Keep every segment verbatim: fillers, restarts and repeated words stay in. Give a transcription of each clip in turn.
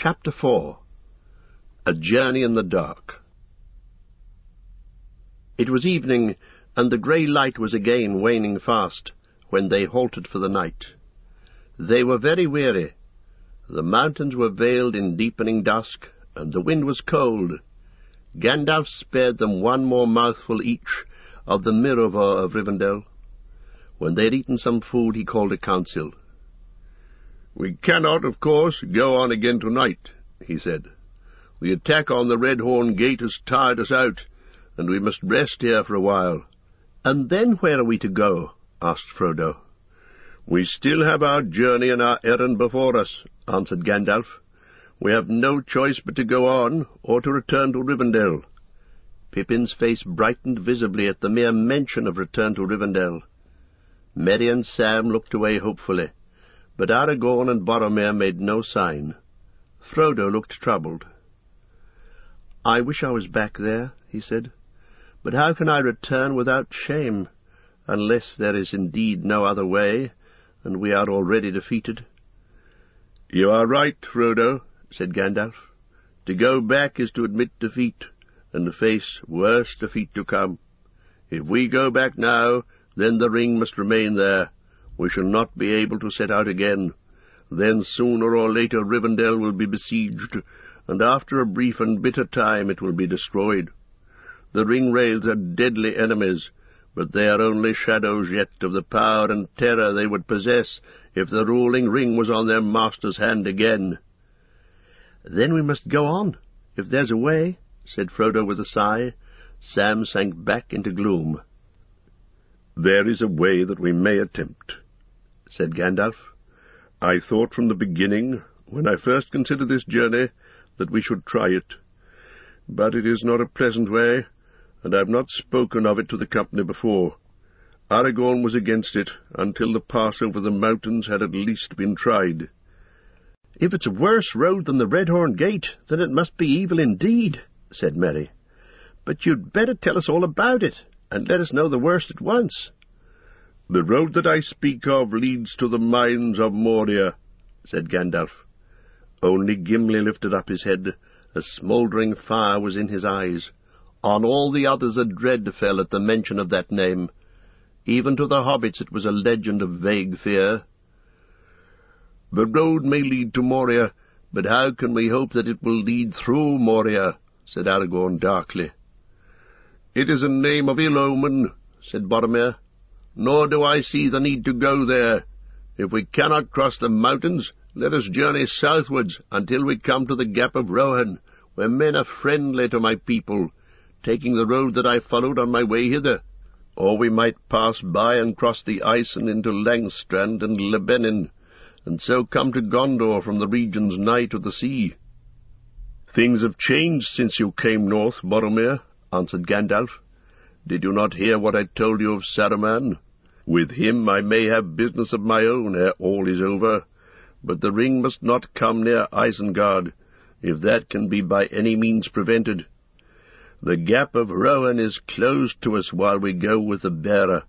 Chapter four. A Journey in the Dark. It was evening, and the grey light was again waning fast, when they halted for the night. They were very weary. The mountains were veiled in deepening dusk, and the wind was cold. Gandalf spared them one more mouthful each of the Mirovor of Rivendell. When they had eaten some food, he called a council. "We cannot, of course, go on again tonight," he said. "The attack on the Redhorn Gate has tired us out, and we must rest here for a while." "And then where are we to go?" asked Frodo. "We still have our journey and our errand before us," answered Gandalf. "We have no choice but to go on, or to return to Rivendell." Pippin's face brightened visibly at the mere mention of return to Rivendell. Merry and Sam looked away hopefully, but Aragorn and Boromir made no sign. Frodo looked troubled. "I wish I was back there," he said. "But how can I return without shame, unless there is indeed no other way, and we are already defeated?" "You are right, Frodo," said Gandalf. "To go back is to admit defeat, and to face worse defeat to come. If we go back now, then the ring must remain there. We shall not be able to set out again. Then sooner or later Rivendell will be besieged, and after a brief and bitter time it will be destroyed. The ring-wraiths are deadly enemies, but they are only shadows yet of the power and terror they would possess if the ruling ring was on their master's hand again." "Then we must go on, if there's a way," said Frodo with a sigh. Sam sank back into gloom. "There is a way that we may attempt," said Gandalf. "I thought from the beginning, when I first considered this journey, that we should try it. But it is not a pleasant way, and I have not spoken of it to the company before. Aragorn was against it, until the pass over the mountains had at least been tried." "If it's a worse road than the Redhorn Gate, then it must be evil indeed," said Merry. "But you'd better tell us all about it, and let us know the worst at once." "The road that I speak of leads to the mines of Moria," said Gandalf. Only Gimli lifted up his head. A smouldering fire was in his eyes. On all the others a dread fell at the mention of that name. Even to the hobbits it was a legend of vague fear. "The road may lead to Moria, but how can we hope that it will lead through Moria?" said Aragorn darkly. "It is a name of ill omen," said Boromir. "Nor do I see the need to go there. If we cannot cross the mountains, let us journey southwards until we come to the Gap of Rohan, where men are friendly to my people, taking the road that I followed on my way hither. Or we might pass by and cross the Isen into Langstrand and Lebenin, and so come to Gondor from the regions nigh to the sea." "Things have changed since you came north, Boromir," answered Gandalf. "Did you not hear what I told you of Saruman? With him I may have business of my own ere all is over, but the ring must not come near Isengard, if that can be by any means prevented. The Gap of Rohan is closed to us while we go with the bearer.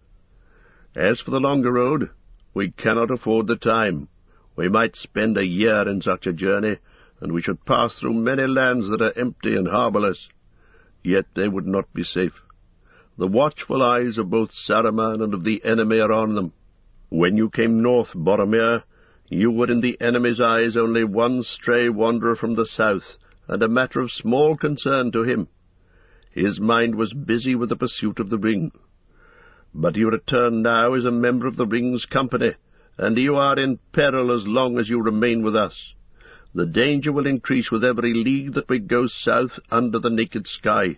As for the longer road, we cannot afford the time. We might spend a year in such a journey, and we should pass through many lands that are empty and harbourless. Yet they would not be safe. The watchful eyes of both Saruman and of the enemy are on them. When you came north, Boromir, you were in the enemy's eyes only one stray wanderer from the south, and a matter of small concern to him. His mind was busy with the pursuit of the ring. But you return now as a member of the ring's company, and you are in peril as long as you remain with us. The danger will increase with every league that we go south under the naked sky.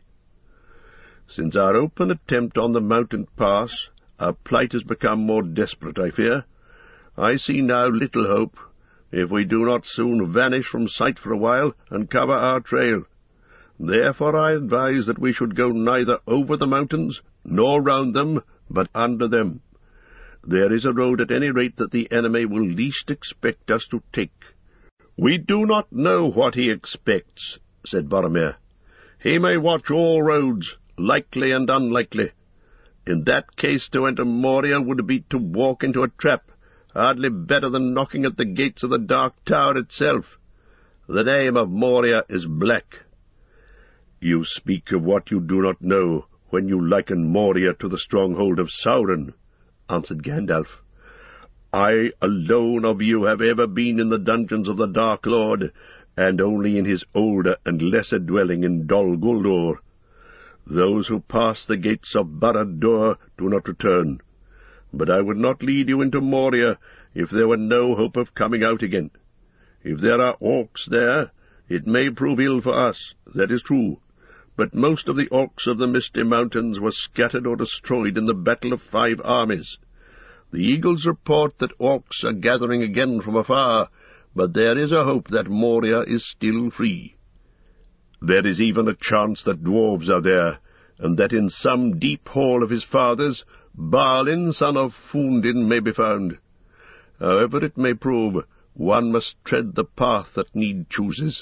Since our open attempt on the mountain pass, our plight has become more desperate, I fear. I see now little hope, if we do not soon vanish from sight for a while and cover our trail. Therefore I advise that we should go neither over the mountains nor round them, but under them. There is a road at any rate that the enemy will least expect us to take." "We do not know what he expects," said Boromir. "He may watch all roads, likely and unlikely. In that case to enter Moria would be to walk into a trap, hardly better than knocking at the gates of the Dark Tower itself. The name of Moria is black." "You speak of what you do not know, when you liken Moria to the stronghold of Sauron," answered Gandalf. "I alone of you have ever been in the dungeons of the Dark Lord, and only in his older and lesser dwelling in Dol Guldur. Those who pass the gates of Barad-dûr do not return. But I would not lead you into Moria if there were no hope of coming out again. If there are orcs there, it may prove ill for us, that is true, but most of the orcs of the Misty Mountains were scattered or destroyed in the Battle of Five Armies. The eagles report that orcs are gathering again from afar, but there is a hope that Moria is still free. There is even a chance that dwarves are there, and that in some deep hall of his fathers, Balin, son of Fundin, may be found. However it may prove, one must tread the path that need chooses."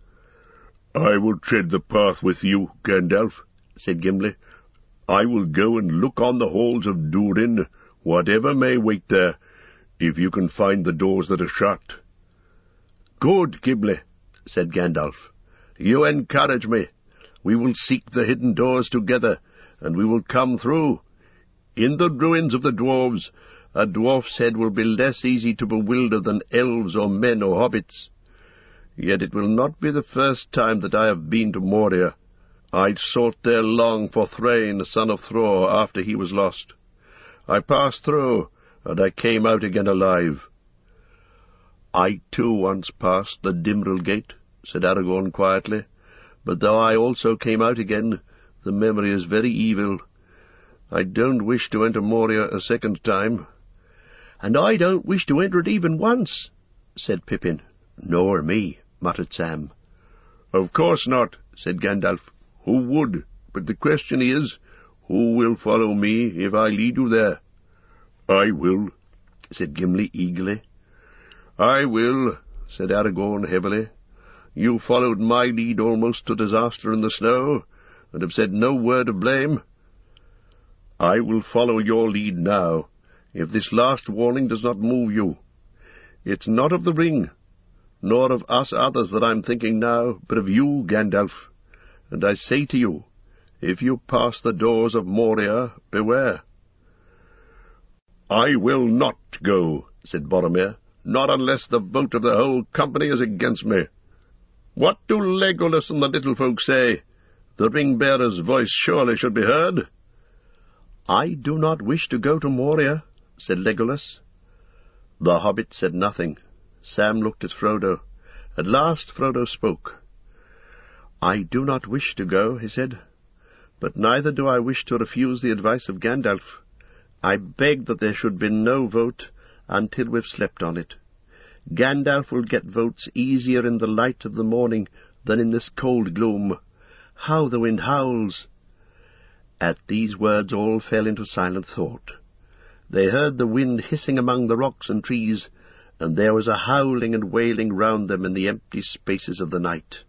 "I will tread the path with you, Gandalf," said Gimli. "I will go and look on the halls of Durin, whatever may wait there, if you can find the doors that are shut." "Good, Gimli," said Gandalf. "You encourage me. We will seek the hidden doors together, and we will come through. In the ruins of the dwarves, a dwarf's head will be less easy to bewilder than elves or men or hobbits. Yet it will not be the first time that I have been to Moria. I sought there long for Thrain, son of Thror, after he was lost. I passed through, and I came out again alive." "I too once passed the Dimril Gate," said Aragorn quietly, "but though I also came out again, the memory is very evil. I don't wish to enter Moria a second time." "And I don't wish to enter it even once," said Pippin. "Nor me," muttered Sam. "Of course not," said Gandalf. "Who would? But the question is, who will follow me if I lead you there?" "I will," said Gimli eagerly. "I will," said Aragorn heavily. "You followed my lead almost to disaster in the snow, and have said no word of blame. I will follow your lead now, if this last warning does not move you. It's not of the ring, nor of us others that I'm thinking now, but of you, Gandalf. And I say to you, if you pass the doors of Moria, beware." "I will not go," said Boromir, "not unless the vote of the whole company is against me. What do Legolas and the little folk say? The ring-bearer's voice surely should be heard." "I do not wish to go to Moria," said Legolas. The hobbit said nothing. Sam looked at Frodo. At last Frodo spoke. "I do not wish to go," he said, "but neither do I wish to refuse the advice of Gandalf. I beg that there should be no vote until we've slept on it. Gandalf will get votes easier in the light of the morning than in this cold gloom. How the wind howls!" At these words all fell into silent thought. They heard the wind hissing among the rocks and trees, and there was a howling and wailing round them in the empty spaces of the night.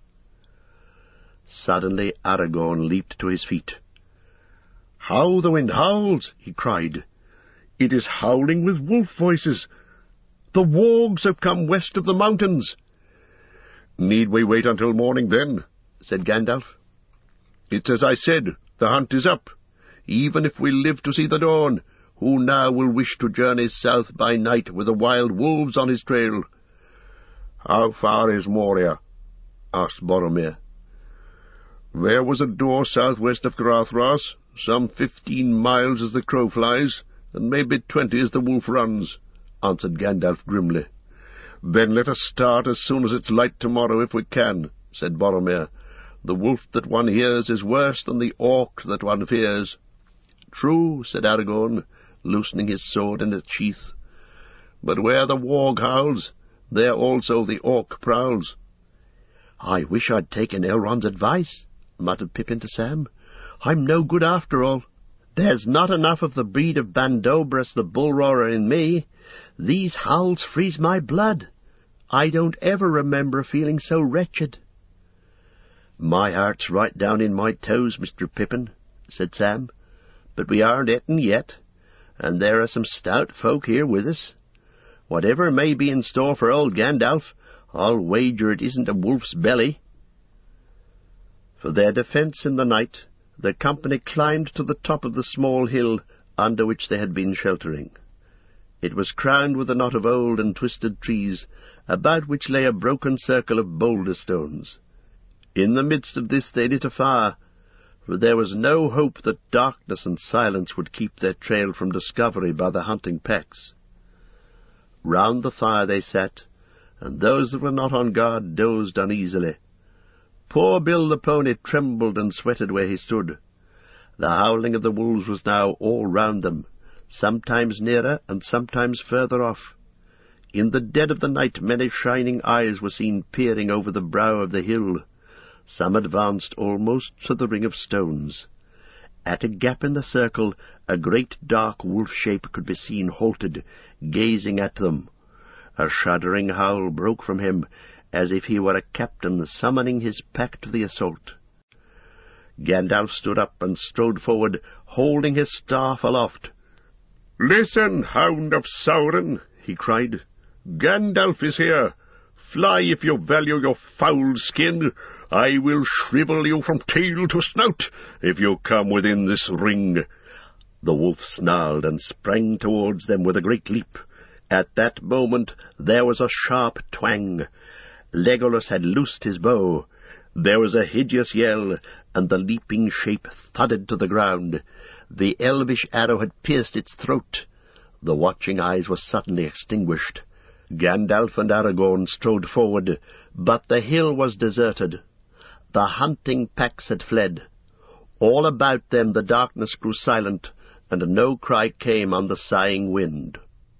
Suddenly Aragorn leaped to his feet. "How the wind howls!" he cried. "It is howling with wolf voices. The wargs have come west of the mountains." "Need we wait until morning, then?" said Gandalf. "It's as I said, the hunt is up. Even if we live to see the dawn, who now will wish to journey south by night with the wild wolves on his trail?" "How far is Moria?" asked Boromir. "There was a door southwest of Caradhras, some fifteen miles as the crow flies, and maybe twenty as the wolf runs," answered Gandalf grimly. "Then let us start as soon as it's light tomorrow, if we can," said Boromir. "The wolf that one hears is worse than the orc that one fears." "True," said Aragorn, loosening his sword in its sheath. "But where the warg howls, there also the orc prowls." "I wish I'd taken Elrond's advice," muttered Pippin to Sam. "I'm no good after all. There's not enough of the breed of Bandobras the bull-roarer in me. These howls freeze my blood. I don't ever remember feeling so wretched." "My heart's right down in my toes, Mister Pippin," said Sam, "but we aren't eaten yet, and there are some stout folk here with us. Whatever may be in store for old Gandalf, I'll wager it isn't a wolf's belly." For their defence in the night, the company climbed to the top of the small hill under which they had been sheltering. It was crowned with a knot of old and twisted trees, about which lay a broken circle of boulder stones. In the midst of this they lit a fire, for there was no hope that darkness and silence would keep their trail from discovery by the hunting packs. Round the fire they sat, and those that were not on guard dozed uneasily. Poor Bill the pony trembled and sweated where he stood. The howling of the wolves was now all round them, sometimes nearer and sometimes further off. In the dead of the night many shining eyes were seen peering over the brow of the hill. Some advanced almost to the ring of stones. At a gap in the circle a great dark wolf shape could be seen halted, gazing at them. A shuddering howl broke from him, as if he were a captain summoning his pack to the assault. Gandalf stood up and strode forward, holding his staff aloft. "Listen, hound of Sauron," he cried. "Gandalf is here. Fly if you value your foul skin. I will shrivel you from tail to snout if you come within this ring." The wolf snarled and sprang towards them with a great leap. At that moment there was a sharp twang. Legolas had loosed his bow. There was a hideous yell, and the leaping shape thudded to the ground. The elvish arrow had pierced its throat. The watching eyes were suddenly extinguished. Gandalf and Aragorn strode forward, but the hill was deserted. The hunting packs had fled. All about them the darkness grew silent, and no cry came on the sighing wind.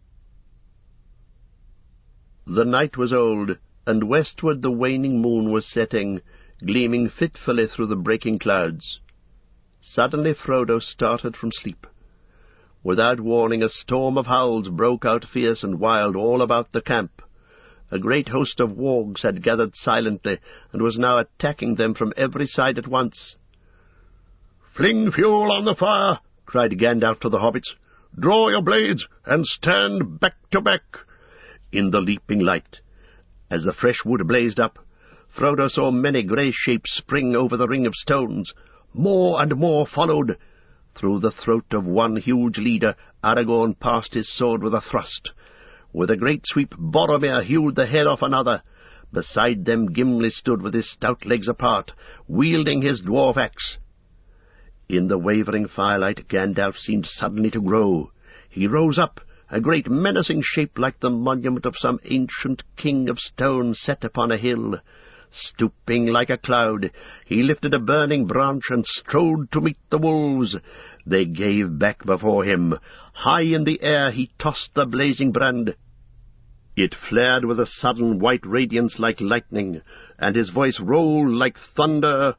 The night was old, and westward the waning moon was setting, gleaming fitfully through the breaking clouds. Suddenly Frodo started from sleep. Without warning, a storm of howls broke out fierce and wild all about the camp. A great host of wargs had gathered silently, and was now attacking them from every side at once. "Fling fuel on the fire!" cried Gandalf to the hobbits. "Draw your blades, and stand back to back." In the leaping light, as the fresh wood blazed up, Frodo saw many grey shapes spring over the ring of stones. More and more followed. Through the throat of one huge leader, Aragorn passed his sword with a thrust. With a great sweep, Boromir hewed the head off another. Beside them Gimli stood with his stout legs apart, wielding his dwarf axe. In the wavering firelight, Gandalf seemed suddenly to grow. He rose up, a great menacing shape like the monument of some ancient king of stone set upon a hill. Stooping like a cloud, he lifted a burning branch and strode to meet the wolves. They gave back before him. High in the air he tossed the blazing brand. It flared with a sudden white radiance like lightning, and his voice rolled like thunder.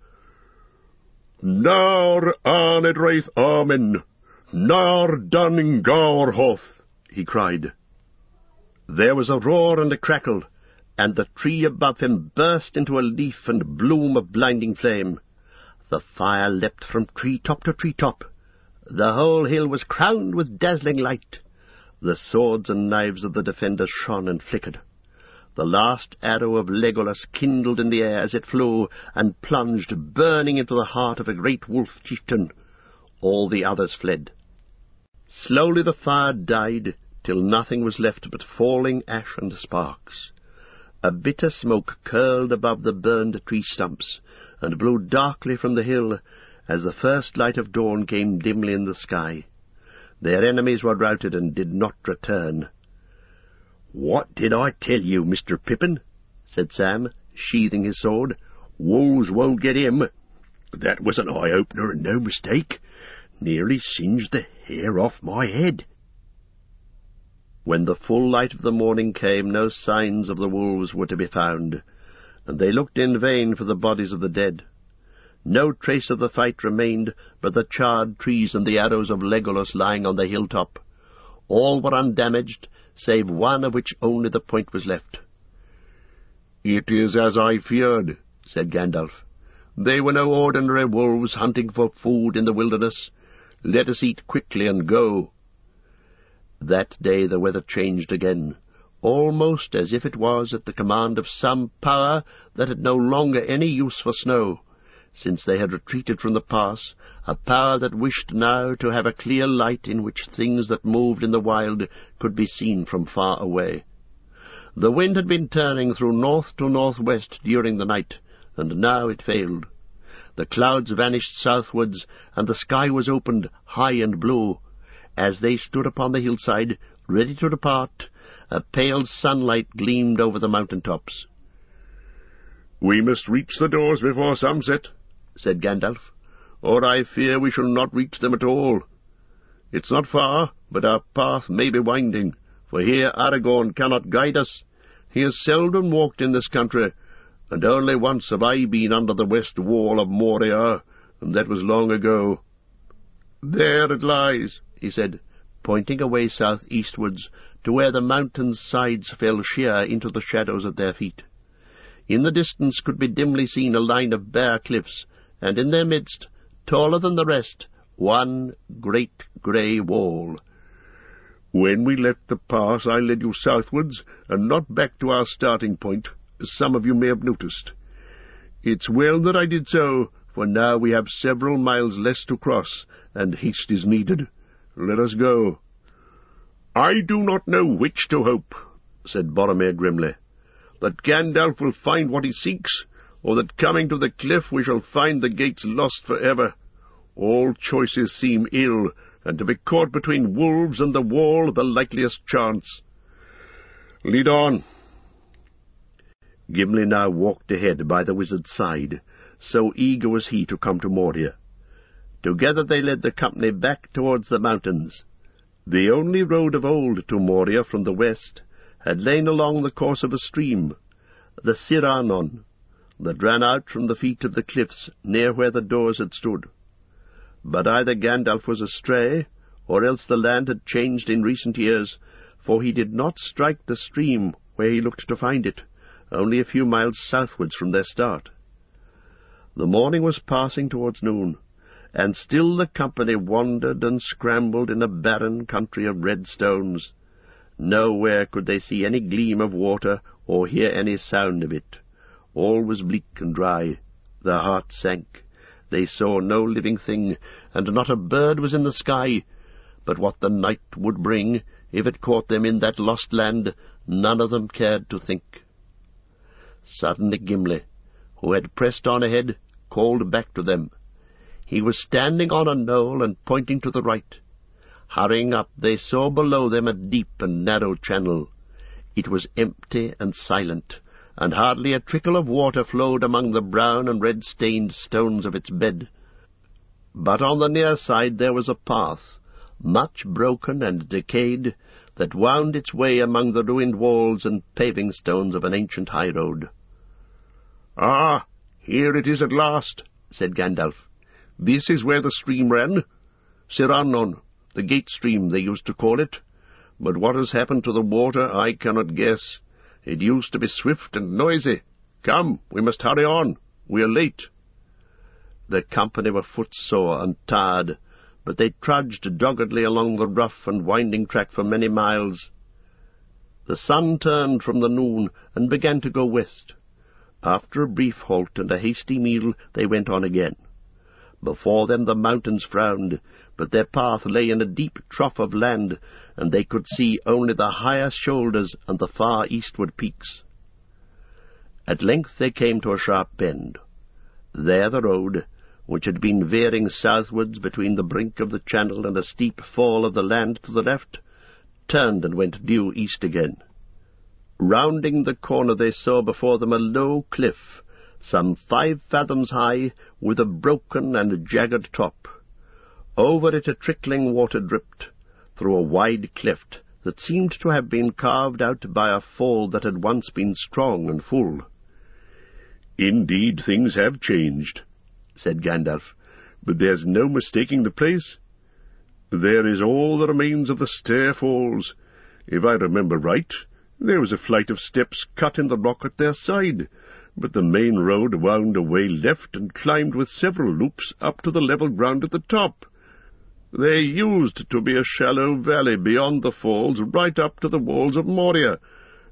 "Nar Anedraith Armin, Nar Dunning Gaurhoth," he cried. There was a roar and a crackle, and the tree above him burst into a leaf and bloom of blinding flame. The fire leapt from tree-top to tree-top. The whole hill was crowned with dazzling light. The swords and knives of the defenders shone and flickered. The last arrow of Legolas kindled in the air as it flew, and plunged burning into the heart of a great wolf chieftain. All the others fled. Slowly the fire died, till nothing was left but falling ash and sparks. A bitter smoke curled above the burned tree stumps, and blew darkly from the hill, as the first light of dawn came dimly in the sky. Their enemies were routed and did not return. "What did I tell you, Mister Pippin?" said Sam, sheathing his sword. "Wolves won't get him. That was an eye-opener and no mistake. Nearly singed the hair off my head." When the full light of the morning came, no signs of the wolves were to be found, and they looked in vain for the bodies of the dead. No trace of the fight remained but the charred trees and the arrows of Legolas lying on the hilltop. All were undamaged, save one of which only the point was left. "It is as I feared," said Gandalf. "They were no ordinary wolves hunting for food in the wilderness. Let us eat quickly and go." That day the weather changed again. almost as if it was at the command of some power that had no longer any use for snow, since they had retreated from the pass, a power that wished now to have a clear light in which things that moved in the wild could be seen from far away. The wind had been turning through north to northwest during the night, and now it failed. The clouds vanished southwards, and the sky was opened high and blue. As they stood upon the hillside, ready to depart, a pale sunlight gleamed over the mountain-tops. "We must reach the doors before sunset," said Gandalf, "or I fear we shall not reach them at all. It's not far, but our path may be winding, for here Aragorn cannot guide us. He has seldom walked in this country, and only once have I been under the west wall of Moria, and that was long ago. There it lies," he said, pointing away south-eastwards to where the mountain's sides fell sheer into the shadows at their feet. In the distance could be dimly seen a line of bare cliffs, and in their midst, taller than the rest, one great grey wall. "When we left the pass I led you southwards, and not back to our starting point, as some of you may have noticed. It's well that I did so, for now we have several miles less to cross, and haste is needed. Let us go." "I do not know which to hope," said Boromir grimly, "that Gandalf will find what he seeks, or that coming to the cliff we shall find the gates lost for ever. All choices seem ill, and to be caught between wolves and the wall the likeliest chance. Lead on." Gimli now walked ahead by the wizard's side, so eager was he to come to Moria. Together they led the company back towards the mountains. The only road of old to Moria from the west had lain along the course of a stream, the Ciranon, that ran out from the feet of the cliffs near where the doors had stood. But either Gandalf was astray, or else the land had changed in recent years, for he did not strike the stream where he looked to find it, only a few miles southwards from their start. The morning was passing towards noon, and still the company wandered and scrambled in a barren country of red stones. Nowhere could they see any gleam of water, or hear any sound of it. All was bleak and dry. Their hearts sank. They saw no living thing, and not a bird was in the sky. But what the night would bring, if it caught them in that lost land, none of them cared to think. Suddenly Gimli, who had pressed on ahead, called back to them. He was standing on a knoll and pointing to the right. Hurrying up, they saw below them a deep and narrow channel. It was empty and silent, and hardly a trickle of water flowed among the brown and red-stained stones of its bed. But on the near side there was a path, much broken and decayed, that wound its way among the ruined walls and paving stones of an ancient high-road. "Ah, here it is at last," said Gandalf. "This is where the stream ran. Ciranon, the gate stream they used to call it. But what has happened to the water I cannot guess. It used to be swift and noisy. Come, we must hurry on. We are late." The company were footsore and tired, but they trudged doggedly along the rough and winding track for many miles. The sun turned from the noon and began to go west. After a brief halt and a hasty meal, they went on again. Before them the mountains frowned, but their path lay in a deep trough of land, and they could see only the higher shoulders and the far eastward peaks. At length they came to a sharp bend. There the road, which had been veering southwards between the brink of the channel and a steep fall of the land to the left, turned and went due east again. Rounding the corner they saw before them a low cliff, some five fathoms high, with a broken and jagged top. Over it a trickling water dripped, through a wide cleft that seemed to have been carved out by a fall that had once been strong and full. "Indeed things have changed," said Gandalf, "but there's no mistaking the place. There is all that remains of the stair falls. If I remember right, there was a flight of steps cut in the rock at their side, but the main road wound away left and climbed with several loops up to the level ground at the top. There used to be a shallow valley beyond the falls right up to the walls of Moria,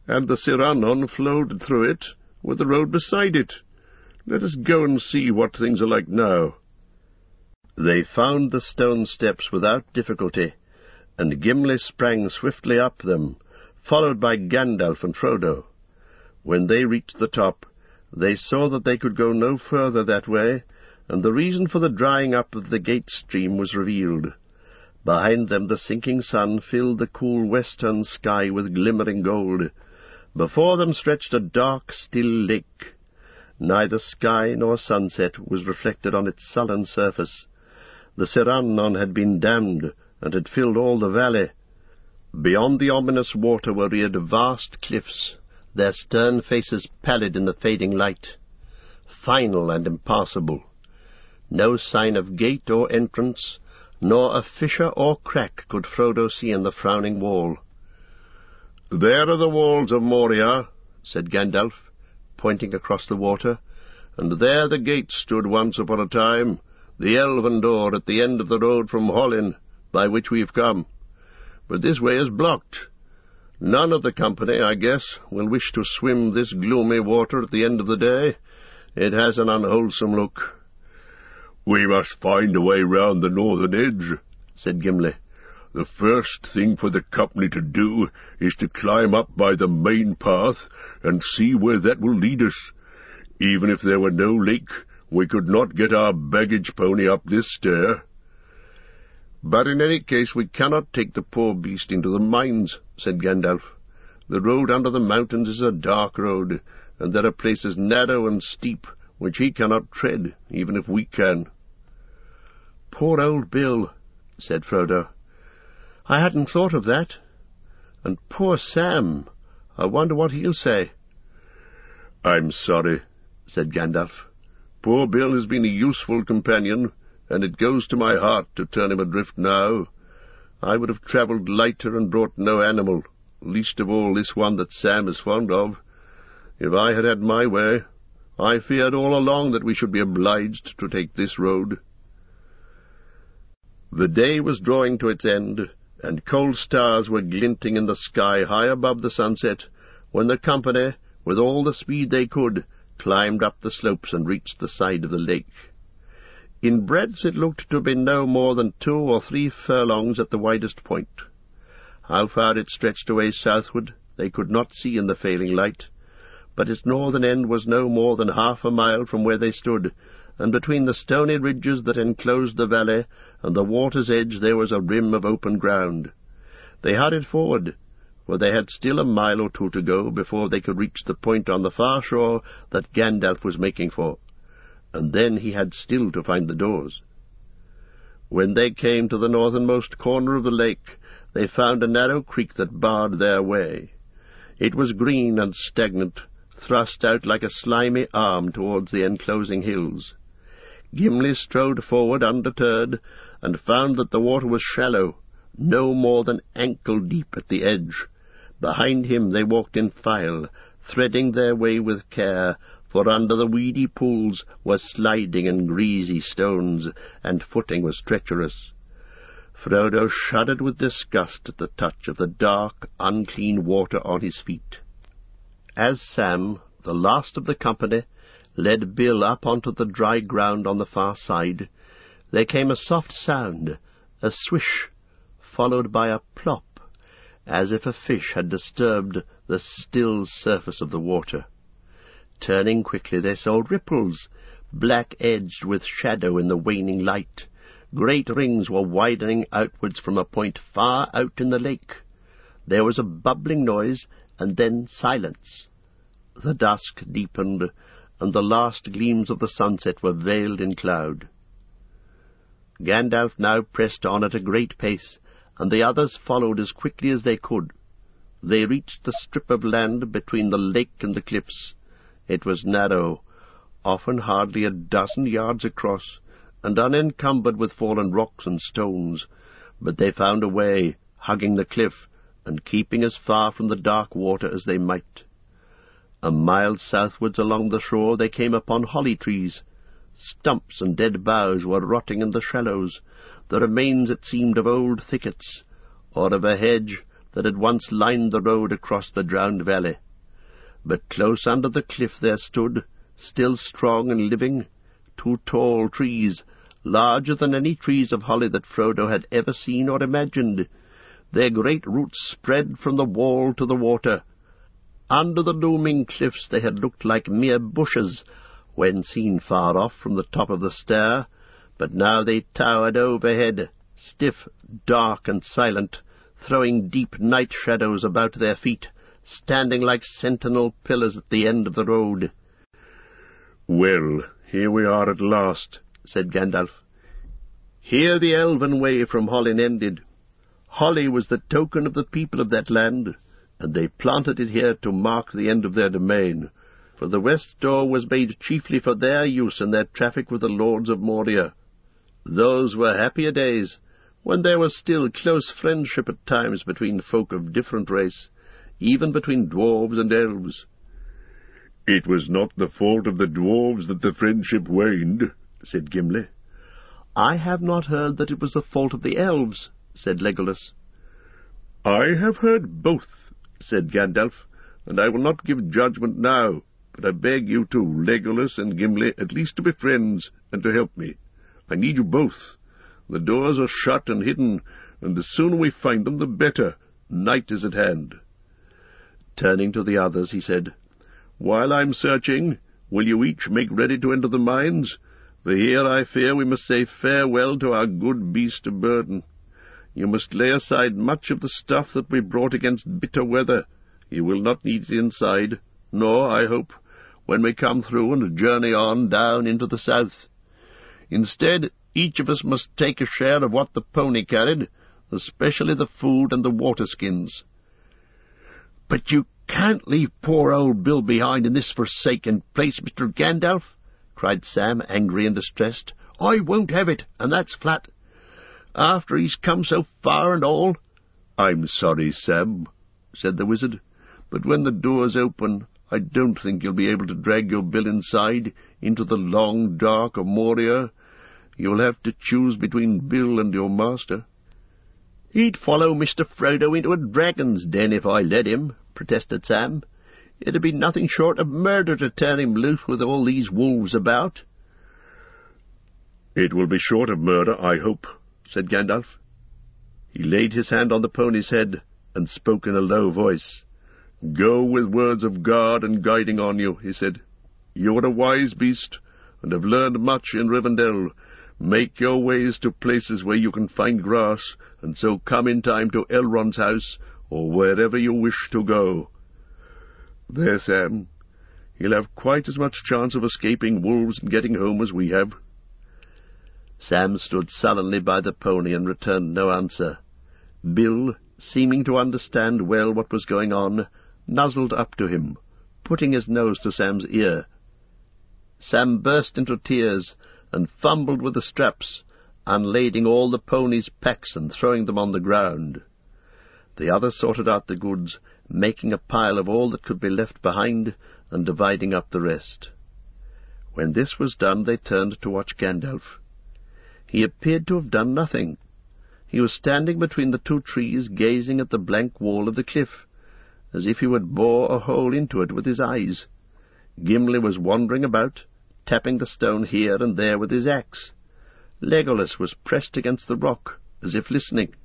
and the Sirannon flowed through it, with the road beside it. Let us go and see what things are like now." They found the stone steps without difficulty, and Gimli sprang swiftly up them, followed by Gandalf and Frodo. When they reached the top, they saw that they could go no further that way, and the reason for the drying up of the gate stream was revealed. Behind them the sinking sun filled the cool western sky with glimmering gold. Before them stretched a dark, still lake. Neither sky nor sunset was reflected on its sullen surface. The Sirannon had been dammed, and had filled all the valley. Beyond the ominous water were reared vast cliffs, their stern faces pallid in the fading light, final and impassable. No sign of gate or entrance, nor a fissure or crack could Frodo see in the frowning wall. "There are the walls of Moria," said Gandalf, pointing across the water, "and there the gate stood once upon a time, the elven door at the end of the road from Hollin, by which we've come. But this way is blocked. None of the company, I guess, will wish to swim this gloomy water at the end of the day. It has an unwholesome look." "We must find a way round the northern edge," said Gimli. "The first thing for the company to do is to climb up by the main path and see where that will lead us. Even if there were no lake, we could not get our baggage pony up this stair." "But in any case we cannot take the poor beast into the mines," said Gandalf. "The road under the mountains is a dark road, and there are places narrow and steep which he cannot tread, even if we can." "Poor old Bill," said Frodo. "I hadn't thought of that. And poor Sam, I wonder what he'll say." "I'm sorry," said Gandalf. "Poor Bill has been a useful companion, and it goes to my heart to turn him adrift now. I would have travelled lighter and brought no animal, least of all this one that Sam is fond of. If I had had my way, I feared all along that we should be obliged to take this road." The day was drawing to its end, and cold stars were glinting in the sky high above the sunset, when the company, with all the speed they could, climbed up the slopes and reached the side of the lake. In breadth it looked to be no more than two or three furlongs at the widest point. How far it stretched away southward they could not see in the failing light, but its northern end was no more than half a mile from where they stood, and between the stony ridges that enclosed the valley and the water's edge there was a rim of open ground. They hurried forward, for they had still a mile or two to go before they could reach the point on the far shore that Gandalf was making for, and then he had still to find the doors. When they came to the northernmost corner of the lake, they found a narrow creek that barred their way. It was green and stagnant, thrust out like a slimy arm towards the enclosing hills. Gimli strode forward undeterred, and found that the water was shallow, no more than ankle-deep at the edge. Behind him they walked in file, threading their way with care, for under the weedy pools were sliding and greasy stones, and footing was treacherous. Frodo shuddered with disgust at the touch of the dark, unclean water on his feet. As Sam, the last of the company, led Bill up onto the dry ground on the far side, there came a soft sound, a swish, followed by a plop, as if a fish had disturbed the still surface of the water. Turning quickly, they saw ripples, black-edged with shadow in the waning light. Great rings were widening outwards from a point far out in the lake. There was a bubbling noise, and then silence. The dusk deepened, and the last gleams of the sunset were veiled in cloud. Gandalf now pressed on at a great pace, and the others followed as quickly as they could. They reached the strip of land between the lake and the cliffs. It was narrow, often hardly a dozen yards across, and unencumbered with fallen rocks and stones, but they found a way, hugging the cliff, and keeping as far from the dark water as they might. A mile southwards along the shore they came upon holly trees. Stumps and dead boughs were rotting in the shallows, the remains, it seemed, of old thickets, or of a hedge that had once lined the road across the drowned valley. But close under the cliff there stood, still strong and living, two tall trees, larger than any trees of holly that Frodo had ever seen or imagined. Their great roots spread from the wall to the water. Under the looming cliffs they had looked like mere bushes, when seen far off from the top of the stair, but now they towered overhead, stiff, dark, and silent, throwing deep night shadows about their feet, standing like sentinel pillars at the end of the road. "Well, here we are at last," said Gandalf. Here the elven way from Hollin ended. Holly was the token of the people of that land, and they planted it here to mark the end of their domain, for the west door was made chiefly for their use in their traffic with the lords of Moria. Those were happier days, when there was still close friendship at times between folk of different race, even between dwarves and elves. "It was not the fault of the dwarves that the friendship waned," said Gimli. "I have not heard that it was the fault of the elves," said Legolas. "I have heard both," said Gandalf, "and I will not give judgment now, but I beg you two, Legolas and Gimli, at least to be friends, and to help me. I need you both. The doors are shut and hidden, and the sooner we find them, the better. Night is at hand." Turning to the others, he said, "While I'm searching, will you each make ready to enter the mines? For here I fear we must say farewell to our good beast of burden. You must lay aside much of the stuff that we brought against bitter weather. You will not need it inside, nor, I hope, when we come through and journey on down into the south. Instead, each of us must take a share of what the pony carried, especially the food and the water-skins." "But you can't leave poor old Bill behind in this forsaken place, Mister Gandalf," cried Sam, angry and distressed. "I won't have it, and that's flat. After he's come so far and all." "I'm sorry, Sam," said the wizard, "but when the doors open, I don't think you'll be able to drag your Bill inside, into the long dark of Moria. You'll have to choose between Bill and your master." "He'd follow Mister Frodo into a dragon's den if I let him," protested Sam. "It'd be nothing short of murder to turn him loose with all these wolves about." "It will be short of murder, I hope," said Gandalf. He laid his hand on the pony's head and spoke in a low voice. "Go with words of guard and guiding on you," he said. "You are a wise beast, and have learned much in Rivendell. Make your ways to places where you can find grass, and so come in time to Elrond's house, or wherever you wish to go. There, Sam, he'll have quite as much chance of escaping wolves and getting home as we have." Sam stood sullenly by the pony and returned no answer. Bill, seeming to understand well what was going on, nuzzled up to him, putting his nose to Sam's ear. Sam burst into tears and fumbled with the straps, unlading all the pony's packs and throwing them on the ground. The others sorted out the goods, making a pile of all that could be left behind, and dividing up the rest. When this was done, they turned to watch Gandalf. He appeared to have done nothing. He was standing between the two trees, gazing at the blank wall of the cliff, as if he would bore a hole into it with his eyes. Gimli was wandering about, tapping the stone here and there with his axe. Legolas was pressed against the rock, as if listening.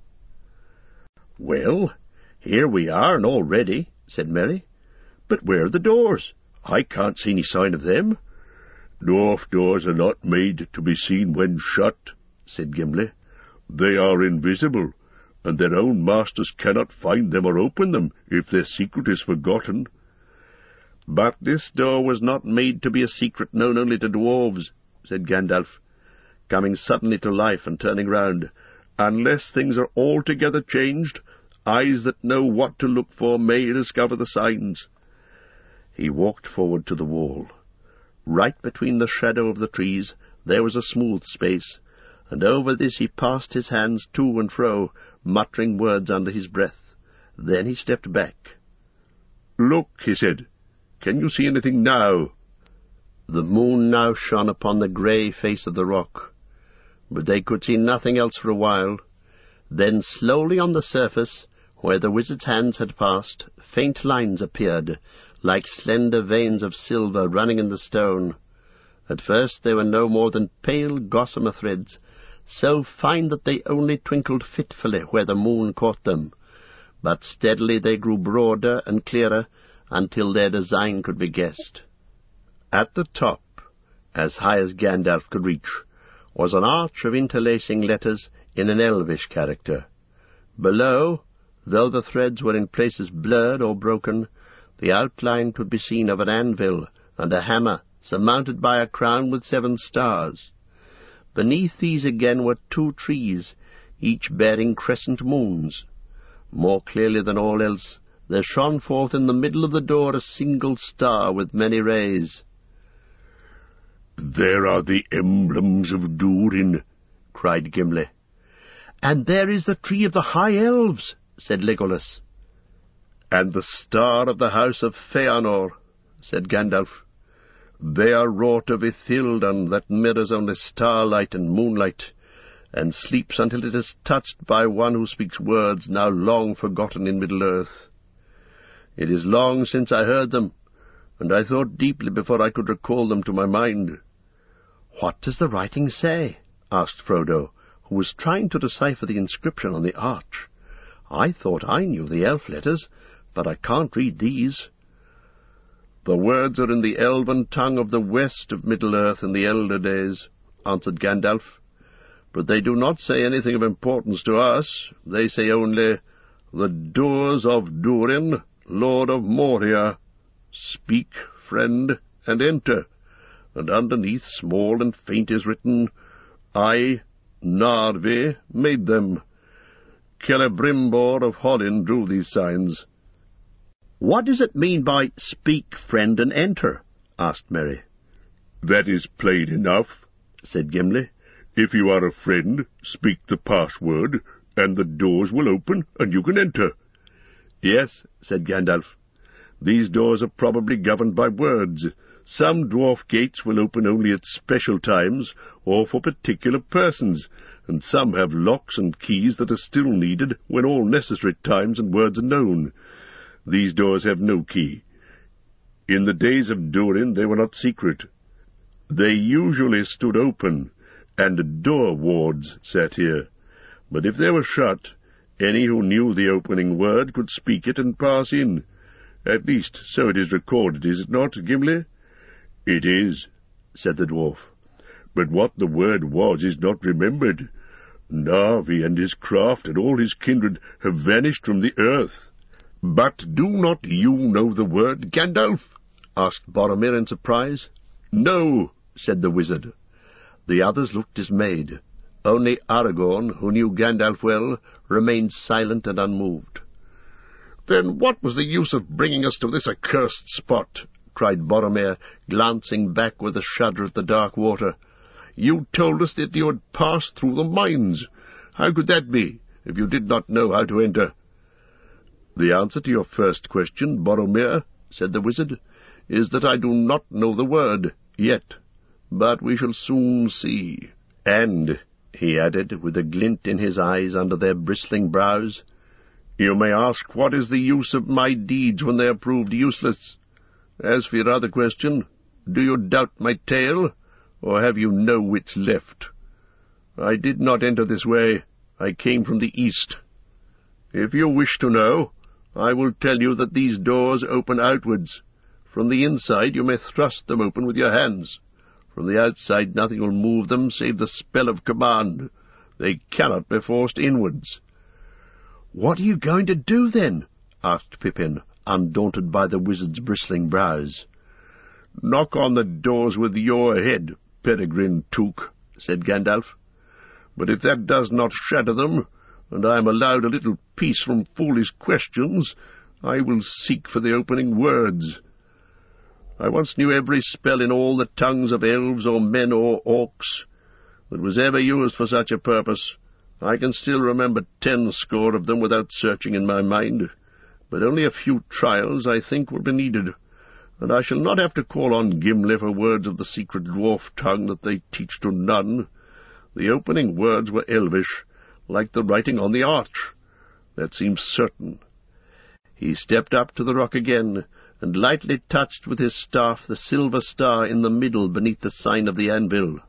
"Well, here we are, and all ready," said Merry. "But where are the doors? I can't see any sign of them." "Dwarf doors are not made to be seen when shut," said Gimli. "They are invisible, and their own masters cannot find them or open them if their secret is forgotten." "But this door was not made to be a secret known only to dwarves," said Gandalf, coming suddenly to life and turning round. "Unless things are altogether changed, eyes that know what to look for may discover the signs." He walked forward to the wall. Right between the shadow of the trees there was a smooth space, and over this he passed his hands to and fro, muttering words under his breath. Then he stepped back. "Look," he said. "Can you see anything now?" The moon now shone upon the grey face of the rock, but they could see nothing else for a while. Then slowly on the surface, Where the wizard's hands had passed, faint lines appeared, like slender veins of silver running in the stone. At first they were no more than pale gossamer threads, so fine that they only twinkled fitfully where the moon caught them. But steadily they grew broader and clearer, until their design could be guessed. At the top, as high as Gandalf could reach, was an arch of interlacing letters in an elvish character. Below, though the threads were in places blurred or broken, the outline could be seen of an anvil and a hammer surmounted by a crown with seven stars. Beneath these again were two trees, each bearing crescent moons. More clearly than all else, there shone forth in the middle of the door a single star with many rays. "There are the emblems of Durin," cried Gimli. "And there is the tree of the High Elves," said Legolas. "And the star of the house of Feanor," said Gandalf. "They are wrought of Ithildan, that mirrors only starlight and moonlight, and sleeps until it is touched by one who speaks words now long forgotten in Middle-earth. It is long since I heard them, and I thought deeply before I could recall them to my mind." "What does the writing say?" asked Frodo, who was trying to decipher the inscription on the arch. "I thought I knew the elf letters, but I can't read these." "The words are in the elven tongue of the west of Middle-earth in the elder days," answered Gandalf. "But they do not say anything of importance to us. They say only, 'The doors of Durin, Lord of Moria. Speak, friend, and enter.' And underneath, small and faint, is written, 'I, Narvi, made them.' Celebrimbor of Hollin drew these signs." "What does it mean by 'speak, friend, and enter'?" asked Merry. "That is plain enough," said Gimli. "If you are a friend, speak the password, and the doors will open, and you can enter." "Yes," said Gandalf. "These doors are probably governed by words. Some dwarf gates will open only at special times, or for particular persons, and some have locks and keys that are still needed when all necessary times and words are known. These doors have no key. In the days of Durin they were not secret. They usually stood open, and door wards sat here. But if they were shut, any who knew the opening word could speak it and pass in. At least, so it is recorded, is it not, Gimli?" "It is," said the dwarf. "But what the word was is not remembered. Narvi and his craft and all his kindred have vanished from the earth." "But do not you know the word, Gandalf?" asked Boromir in surprise. "No," said the wizard. The others looked dismayed. Only Aragorn, who knew Gandalf well, remained silent and unmoved. "Then what was the use of bringing us to this accursed spot?" cried Boromir, glancing back with a shudder at the dark water. "You told us that you had passed through the mines. How could that be, if you did not know how to enter?" "The answer to your first question, Boromir," said the wizard, "is that I do not know the word, yet. But we shall soon see. And," he added, with a glint in his eyes under their bristling brows, "you may ask what is the use of my deeds when they are proved useless. As for your other question, do you doubt my tale, or have you no wits left? I did not enter this way. I came from the east. If you wish to know, I will tell you that these doors open outwards. From the inside you may thrust them open with your hands. From the outside nothing will move them save the spell of command. They cannot be forced inwards." "What are you going to do, then?" asked Pippin, undaunted by the wizard's bristling brows. "Knock on the doors with your head, Peregrine Took," said Gandalf. "But if that does not shatter them, and I am allowed a little peace from foolish questions, I will seek for the opening words. I once knew every spell in all the tongues of elves or men or orcs that was ever used for such a purpose. I can still remember ten score of them without searching in my mind, but only a few trials, I think, will be needed, and I shall not have to call on Gimli for words of the secret dwarf tongue that they teach to none. The opening words were elvish, like the writing on the arch. That seems certain. He stepped up to the rock again, and lightly touched with his staff the silver star in the middle beneath the sign of the anvil.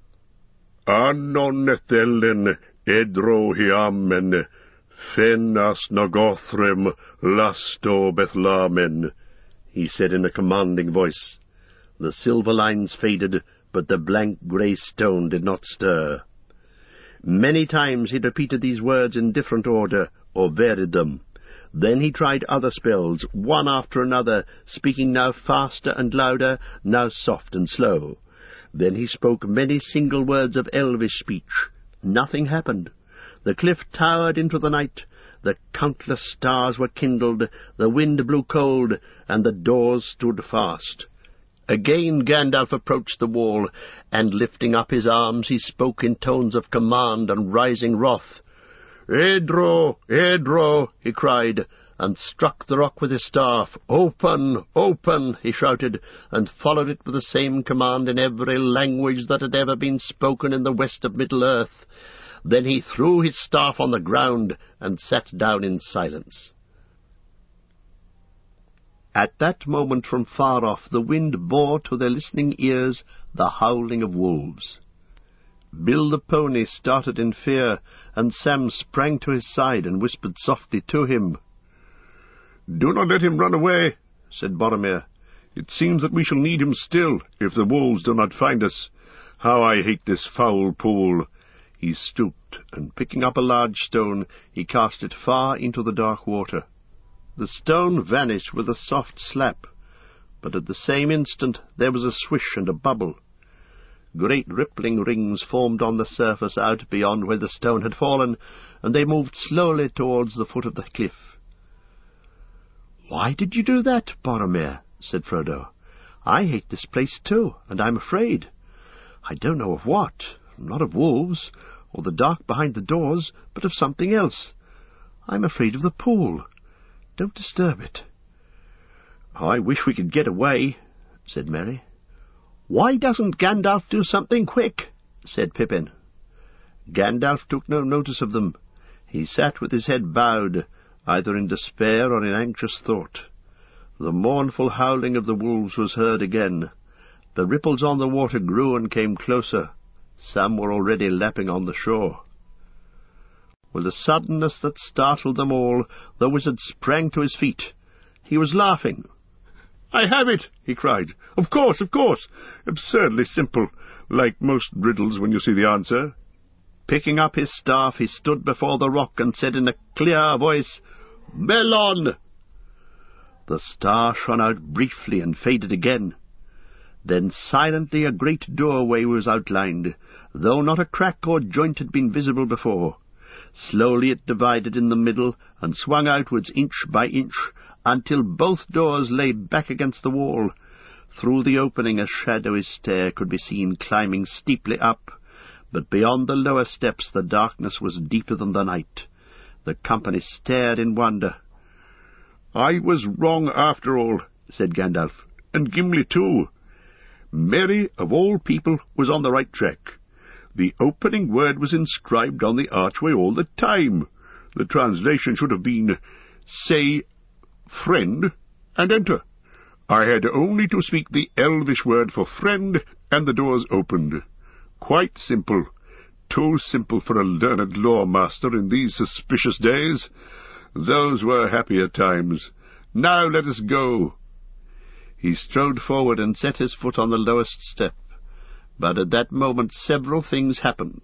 Anon ethelen edro hiamen, fenas nagothrem lasto bethlamen, he said in a commanding voice. The silver lines faded, but the blank grey stone did not stir. Many times he repeated these words in different order, or varied them. Then he tried other spells, one after another, speaking now faster and louder, now soft and slow. Then he spoke many single words of elvish speech. Nothing happened. The cliff towered into the night, the countless stars were kindled, the wind blew cold, and the doors stood fast. Again Gandalf approached the wall, and lifting up his arms he spoke in tones of command and rising wrath. "Edro, Edro," he cried, and struck the rock with his staff. "Open, open," he shouted, and followed it with the same command in every language that had ever been spoken in the west of Middle-earth. Then he threw his staff on the ground and sat down in silence. At that moment from far off the wind bore to their listening ears the howling of wolves. Bill the pony started in fear, and Sam sprang to his side and whispered softly to him. "Do not let him run away," said Boromir. "It seems that we shall need him still, if the wolves do not find us. How I hate this foul pool!" He stooped, and picking up a large stone, he cast it far into the dark water. The stone vanished with a soft slap, but at the same instant there was a swish and a bubble. Great rippling rings formed on the surface out beyond where the stone had fallen, and they moved slowly towards the foot of the cliff. "Why did you do that, Boromir?" said Frodo. "I hate this place too, and I'm afraid. I don't know of what, not of wolves, or the dark behind the doors, but of something else. I'm afraid of the pool. Don't disturb it." "I wish we could get away," said Merry. "Why doesn't Gandalf do something quick?" said Pippin. Gandalf took no notice of them. He sat with his head bowed, either in despair or in anxious thought. The mournful howling of the wolves was heard again. The ripples on the water grew and came closer. Some were already lapping on the shore. With a suddenness that startled them all, the wizard sprang to his feet. He was laughing. "I have it!" he cried. "Of course, of course! Absurdly simple, like most riddles when you see the answer." Picking up his staff, he stood before the rock and said in a clear voice, "Melon!" The star shone out briefly and faded again. Then silently a great doorway was outlined, though not a crack or joint had been visible before. Slowly it divided in the middle and swung outwards inch by inch, until both doors lay back against the wall. Through the opening a shadowy stair could be seen climbing steeply up, but beyond the lower steps the darkness was deeper than the night. The company stared in wonder. "I was wrong after all," said Gandalf, "and Gimli too. Merry, of all people, was on the right track. The opening word was inscribed on the archway all the time. The translation should have been, 'Say, friend, and enter.' I had only to speak the elvish word for friend, and the doors opened. Quite simple. Too simple for a learned law-master in these suspicious days. Those were happier times. Now let us go." He strode forward and set his foot on the lowest step. But at that moment several things happened.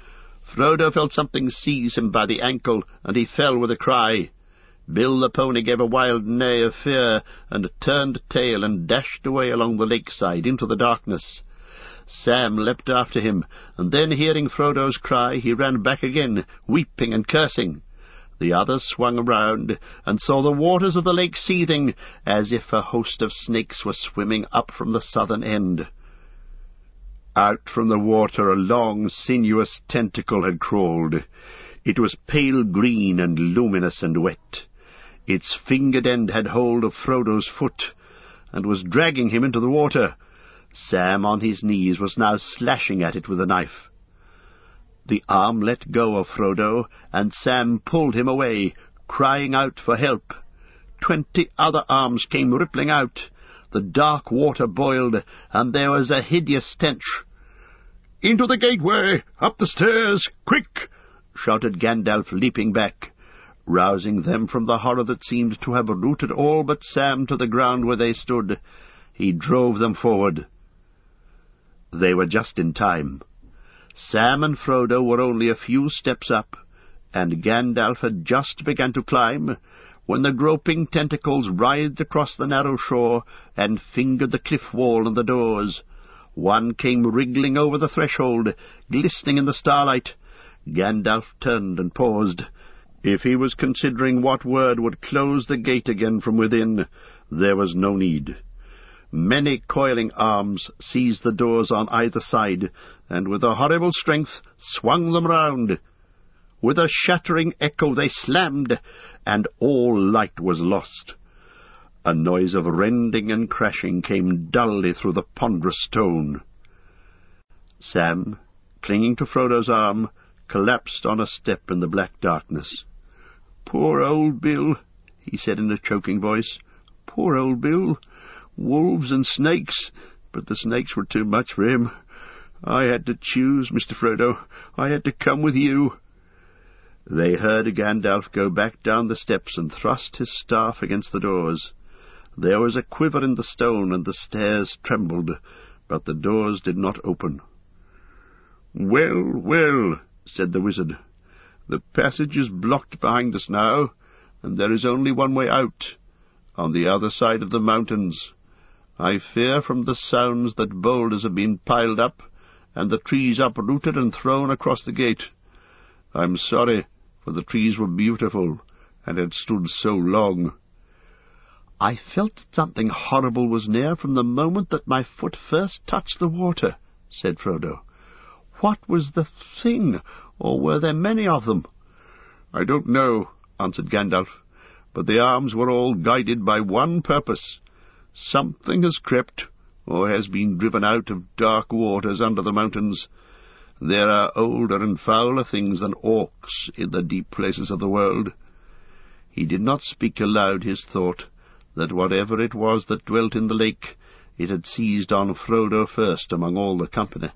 Frodo felt something seize him by the ankle, and he fell with a cry. Bill the pony gave a wild neigh of fear, and turned tail and dashed away along the lakeside into the darkness. Sam leapt after him, and then, hearing Frodo's cry, he ran back again, weeping and cursing. The others swung round, and saw the waters of the lake seething, as if a host of snakes were swimming up from the southern end. Out from the water a long, sinuous tentacle had crawled. It was pale green and luminous and wet. Its fingered end had hold of Frodo's foot, and was dragging him into the water. Sam, on his knees, was now slashing at it with a knife. The arm let go of Frodo, and Sam pulled him away, crying out for help. Twenty other arms came rippling out. The dark water boiled, and there was a hideous stench. "Into the gateway! Up the stairs! Quick!" shouted Gandalf, leaping back, rousing them from the horror that seemed to have rooted all but Sam to the ground where they stood. He drove them forward. They were just in time. Sam and Frodo were only a few steps up, and Gandalf had just begun to climb, when the groping tentacles writhed across the narrow shore and fingered the cliff wall and the doors. One came wriggling over the threshold, glistening in the starlight. Gandalf turned and paused. If he was considering what word would close the gate again from within, there was no need. Many coiling arms seized the doors on either side, and with a horrible strength swung them round. With a shattering echo they slammed, and all light was lost. A noise of rending and crashing came dully through the ponderous stone. Sam, clinging to Frodo's arm, collapsed on a step in the black darkness. "Poor old Bill," he said in a choking voice. "Poor old Bill. Wolves and snakes, but the snakes were too much for him. I had to choose, Mister Frodo. I had to come with you." They heard Gandalf go back down the steps and thrust his staff against the doors. There was a quiver in the stone, and the stairs trembled, but the doors did not open. "Well, well," said the wizard. "The passage is blocked behind us now, and there is only one way out, on the other side of the mountains. I fear from the sounds that boulders have been piled up, and the trees uprooted and thrown across the gate. I'm sorry, for the trees were beautiful, and had stood so long." "I felt that something horrible was near from the moment that my foot first touched the water," said Frodo. "What was the thing, or were there many of them?" "I don't know," answered Gandalf, "but the arms were all guided by one purpose. Something has crept, or has been driven out of dark waters under the mountains. There are older and fouler things than orcs in the deep places of the world." He did not speak aloud his thought, that whatever it was that dwelt in the lake, it had seized on Frodo first among all the company.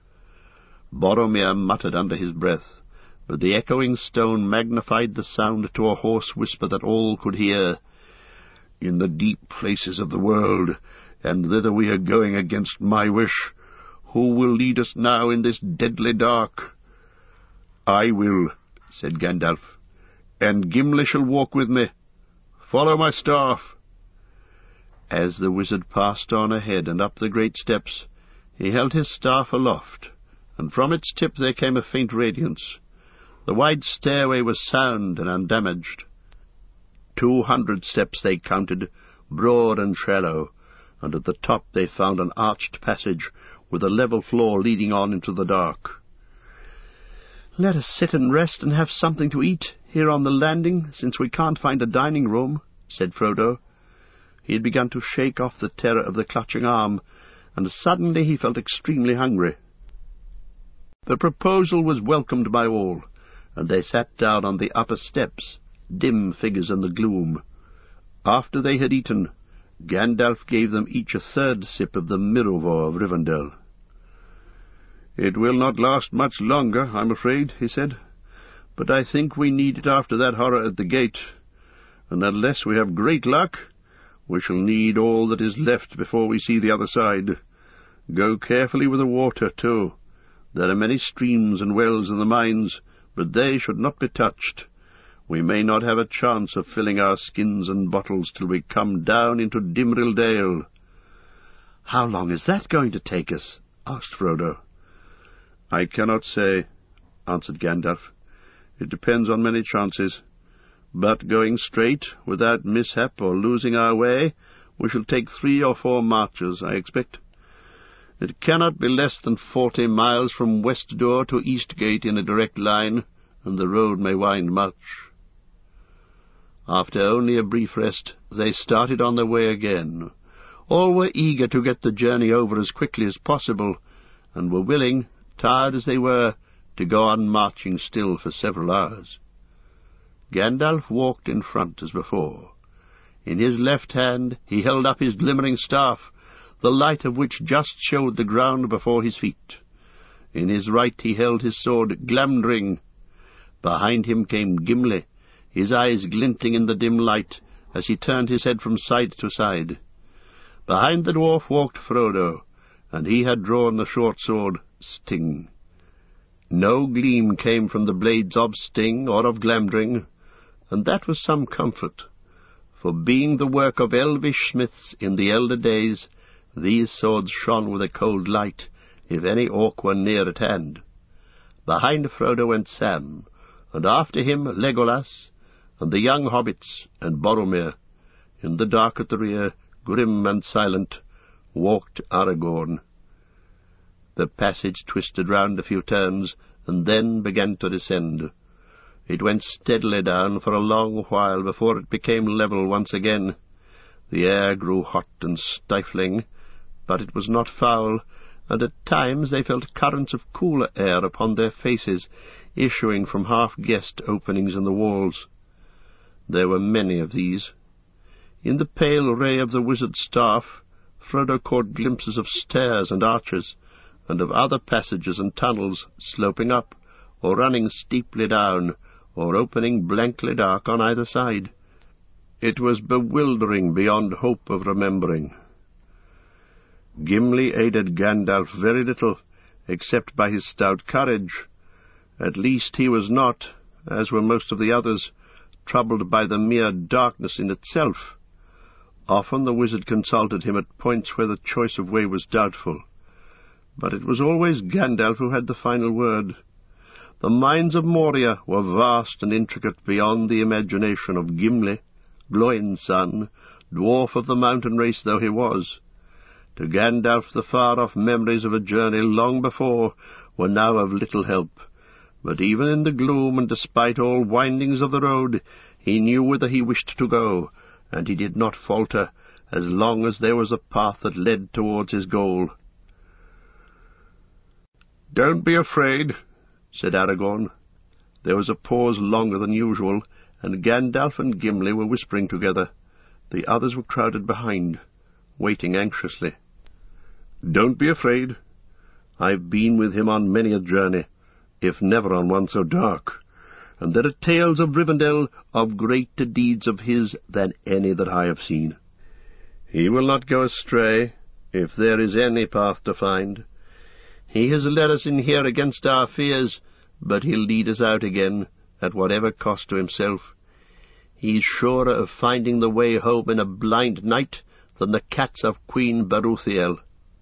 Boromir muttered under his breath, but the echoing stone magnified the sound to a hoarse whisper that all could hear. "In the deep places of the world, and thither we are going against my wish. Who will lead us now in this deadly dark?" "I will," said Gandalf, "and Gimli shall walk with me. Follow my staff." As the wizard passed on ahead and up the great steps, he held his staff aloft, and from its tip there came a faint radiance. The wide stairway was sound and undamaged. Two hundred steps they counted, broad and shallow, and at the top they found an arched passage with a level floor leading on into the dark. "Let us sit and rest and have something to eat here on the landing, since we can't find a dining room," said Frodo. He had begun to shake off the terror of the clutching arm, and suddenly he felt extremely hungry. The proposal was welcomed by all, and they sat down on the upper steps, dim figures in the gloom. After they had eaten, Gandalf gave them each a third sip of the Mirovor of Rivendell. "It will not last much longer, I'm afraid," he said, "but I think we need it after that horror at the gate, and unless we have great luck, we shall need all that is left before we see the other side. Go carefully with the water, too. There are many streams and wells in the mines, but they should not be touched. We may not have a chance of filling our skins and bottles till we come down into Dimril Dale." "How long is that going to take us?" asked Frodo. "I cannot say," answered Gandalf. "It depends on many chances. But going straight, without mishap or losing our way, we shall take three or four marches, I expect. It cannot be less than forty miles from West Door to Eastgate in a direct line, and the road may wind much." After only a brief rest, they started on their way again. All were eager to get the journey over as quickly as possible, and were willing, tired as they were, to go on marching still for several hours. Gandalf walked in front as before. In his left hand he held up his glimmering staff, the light of which just showed the ground before his feet. In his right he held his sword Glamdring. Behind him came Gimli, his eyes glinting in the dim light as he turned his head from side to side. Behind the dwarf walked Frodo, and he had drawn the short sword Sting. No gleam came from the blades of Sting or of Glamdring, and that was some comfort, for being the work of elvish smiths in the elder days, these swords shone with a cold light, if any orc were near at hand. Behind Frodo went Sam, and after him Legolas, and the young hobbits, and Boromir. In the dark at the rear, grim and silent, walked Aragorn. The passage twisted round a few turns, and then began to descend. It went steadily down for a long while before it became level once again. The air grew hot and stifling, but it was not foul, and at times they felt currents of cooler air upon their faces, issuing from half-guessed openings in the walls. There were many of these. In the pale ray of the wizard's staff, Frodo caught glimpses of stairs and arches, and of other passages and tunnels sloping up, or running steeply down, or opening blankly dark on either side. It was bewildering beyond hope of remembering. Gimli aided Gandalf very little, except by his stout courage. At least he was not, as were most of the others, troubled by the mere darkness in itself. Often the wizard consulted him at points where the choice of way was doubtful, but it was always Gandalf who had the final word. The mines of Moria were vast and intricate beyond the imagination of Gimli, Gloin's son, dwarf of the mountain race though he was. To Gandalf the far-off memories of a journey long before were now of little help, but even in the gloom and despite all windings of the road, he knew whither he wished to go, and he did not falter, as long as there was a path that led towards his goal. "Don't be afraid," said Aragorn. There was a pause longer than usual, and Gandalf and Gimli were whispering together. The others were crowded behind, waiting anxiously. "Don't be afraid. I've been with him on many a journey, if never on one so dark, and there are tales of Rivendell of greater deeds of his than any that I have seen. He will not go astray, if there is any path to find. He has led us in here against our fears, but he'll lead us out again, at whatever cost to himself. He's surer of finding the way home in a blind night than the cats of Queen Beruthiel."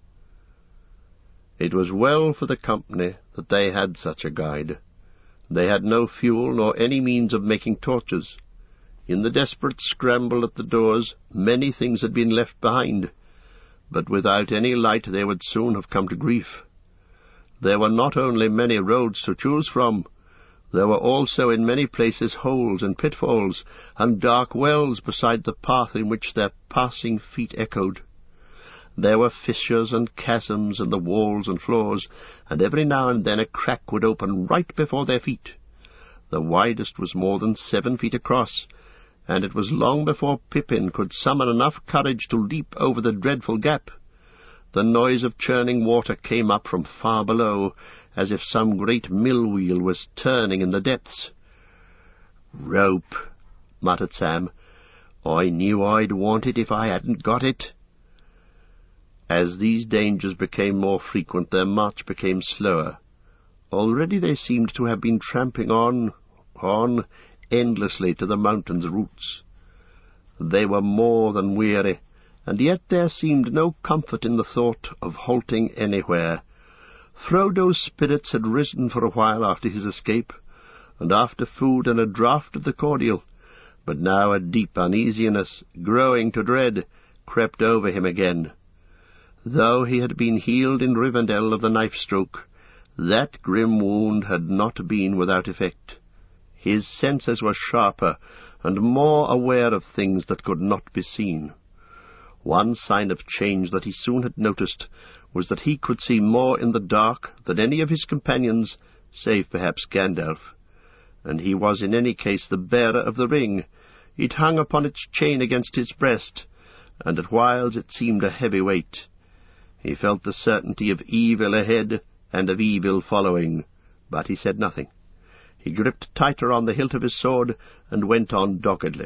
It was well for the company that they had such a guide. They had no fuel nor any means of making torches. In the desperate scramble at the doors, many things had been left behind, but without any light they would soon have come to grief. There were not only many roads to choose from, there were also in many places holes and pitfalls, and dark wells beside the path in which their passing feet echoed. There were fissures and chasms in the walls and floors, and every now and then a crack would open right before their feet. The widest was more than seven feet across, and it was long before Pippin could summon enough courage to leap over the dreadful gap. The noise of churning water came up from far below, as if some great mill-wheel was turning in the depths. "Rope," muttered Sam. "I knew I'd want it if I hadn't got it." As these dangers became more frequent, their march became slower. Already they seemed to have been tramping on, on, endlessly to the mountain's roots. They were more than weary, and yet there seemed no comfort in the thought of halting anywhere. Frodo's spirits had risen for a while after his escape, and after food and a draught of the cordial, but now a deep uneasiness, growing to dread, crept over him again. Though he had been healed in Rivendell of the knife-stroke, that grim wound had not been without effect. His senses were sharper, and more aware of things that could not be seen. One sign of change that he soon had noticed was that he could see more in the dark than any of his companions, save perhaps Gandalf. and he was in any case the bearer of the ring. It hung upon its chain against his breast, and at whiles it seemed a heavy weight. He felt the certainty of evil ahead and of evil following, but he said nothing. He gripped tighter on the hilt of his sword and went on doggedly.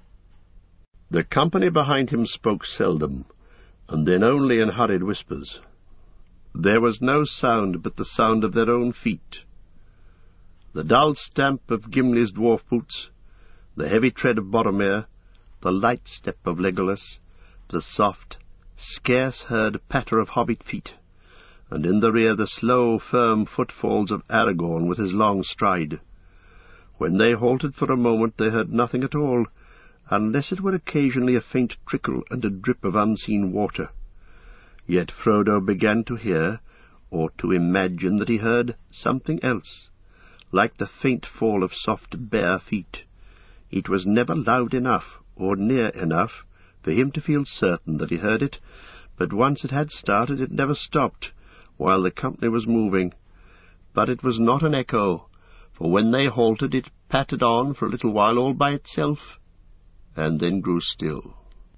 The company behind him spoke seldom, and then only in hurried whispers. There was no sound but the sound of their own feet. The dull stamp of Gimli's dwarf boots, the heavy tread of Boromir, the light step of Legolas, the soft, scarce-heard patter of hobbit feet, and in the rear the slow, firm footfalls of Aragorn with his long stride. When they halted for a moment they heard nothing at all, unless it were occasionally a faint trickle and a drip of unseen water. Yet Frodo began to hear, or to imagine that he heard, something else, like the faint fall of soft bare feet. It was never loud enough, or near enough, for him to feel certain that he heard it, but once it had started it never stopped, while the company was moving. But it was not an echo, for when they halted it pattered on for a little while all by itself, and then grew still.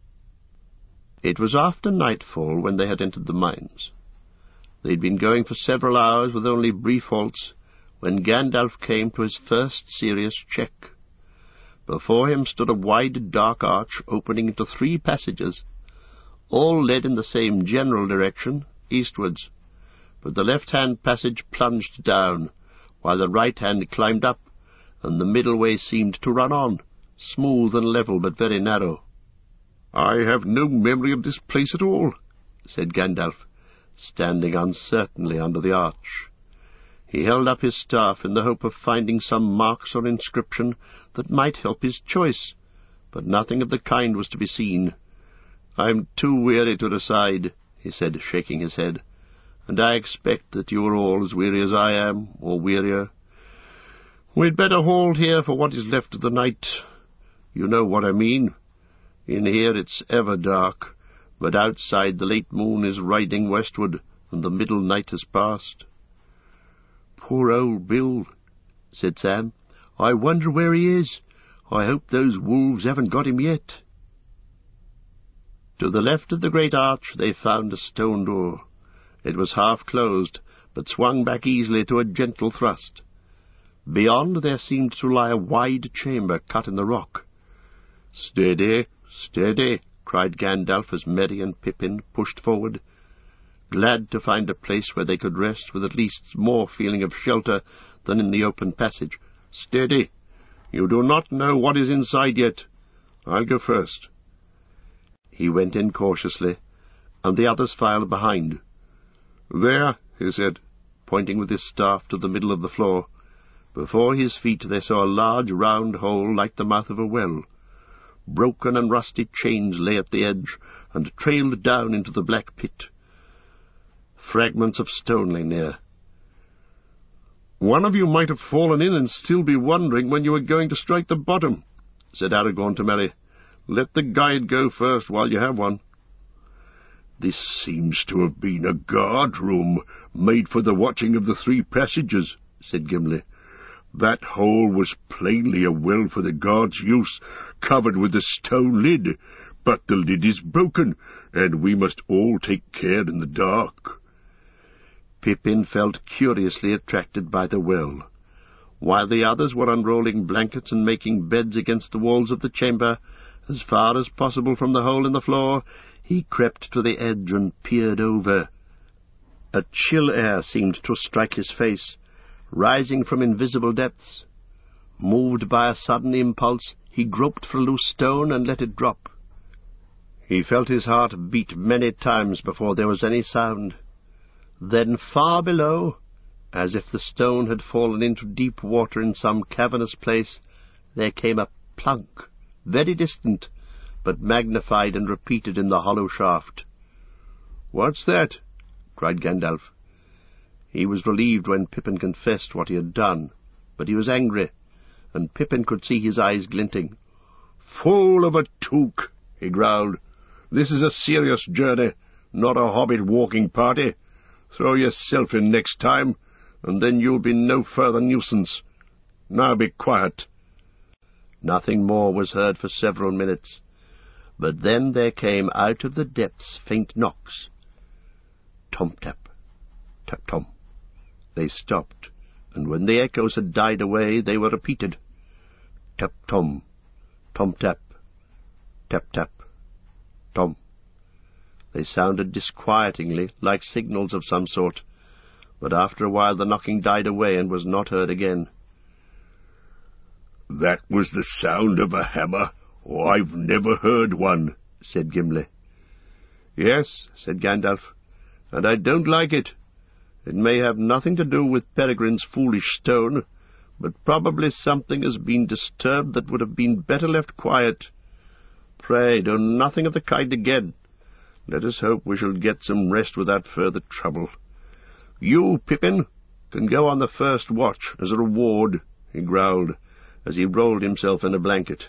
It was after nightfall when they had entered the mines. They had been going for several hours with only brief halts, when Gandalf came to his first serious check. Before him stood a wide dark arch opening into three passages. All led in the same general direction, eastwards, but the left-hand passage plunged down, while the right-hand climbed up, and the middle way seemed to run on, smooth and level but very narrow. "I have no memory of this place at all," said Gandalf, standing uncertainly under the arch. He held up his staff in the hope of finding some marks or inscription that might help his choice, but nothing of the kind was to be seen. "I am too weary to decide," he said, shaking his head, "and I expect that you are all as weary as I am, or wearier. We'd better halt here for what is left of the night. You know what I mean. In here it's ever dark, but outside the late moon is riding westward, and the middle night has passed." "Poor old Bill," said Sam. "I wonder where he is. I hope those wolves haven't got him yet." To the left of the great arch they found a stone door. It was half closed, but swung back easily to a gentle thrust. Beyond there seemed to lie a wide chamber cut in the rock. "Steady, steady," cried Gandalf as Merry and Pippin pushed forward, glad to find a place where they could rest with at least more feeling of shelter than in the open passage. "Steady! You do not know what is inside yet. I'll go first." He went in cautiously, and the others filed behind. "There," he said, pointing with his staff to the middle of the floor. Before his feet they saw a large round hole like the mouth of a well. Broken and rusty chains lay at the edge, and trailed down into the black pit. Fragments of stone lay near. "One of you might have fallen in and still be wondering when you were going to strike the bottom," said Aragorn to Merry. "Let the guide go first while you have one." "This seems to have been a guard-room made for the watching of the three passages," said Gimli. "That hole was plainly a well for the guards' use, covered with a stone lid, but the lid is broken, and we must all take care in the dark." Pippin felt curiously attracted by the well. While the others were unrolling blankets and making beds against the walls of the chamber, as far as possible from the hole in the floor, he crept to the edge and peered over. A chill air seemed to strike his face, rising from invisible depths. Moved by a sudden impulse, he groped for a loose stone and let it drop. He felt his heart beat many times before there was any sound. Then far below, as if the stone had fallen into deep water in some cavernous place, there came a plunk, very distant, but magnified and repeated in the hollow shaft. "What's that?" cried Gandalf. He was relieved when Pippin confessed what he had done, but he was angry, and Pippin could see his eyes glinting. "Fool of a Took," he growled. "This is a serious journey, not a hobbit walking party. Throw yourself in next time, and then you'll be no further nuisance. Now be quiet." Nothing more was heard for several minutes, but then there came out of the depths faint knocks. Tom-tap, tap-tom. They stopped, and when the echoes had died away, they were repeated. Tap-tom, tom-tap, tap-tap, tom. They sounded disquietingly, like signals of some sort, but after a while the knocking died away and was not heard again. "That was the sound of a hammer, or I've never heard one," said Gimli. "Yes," said Gandalf, "and I don't like it. It may have nothing to do with Peregrine's foolish stone, but probably something has been disturbed that would have been better left quiet. Pray do nothing of the kind again. Let us hope we shall get some rest without further trouble. You, Pippin, can go on the first watch as a reward," he growled, as he rolled himself in a blanket.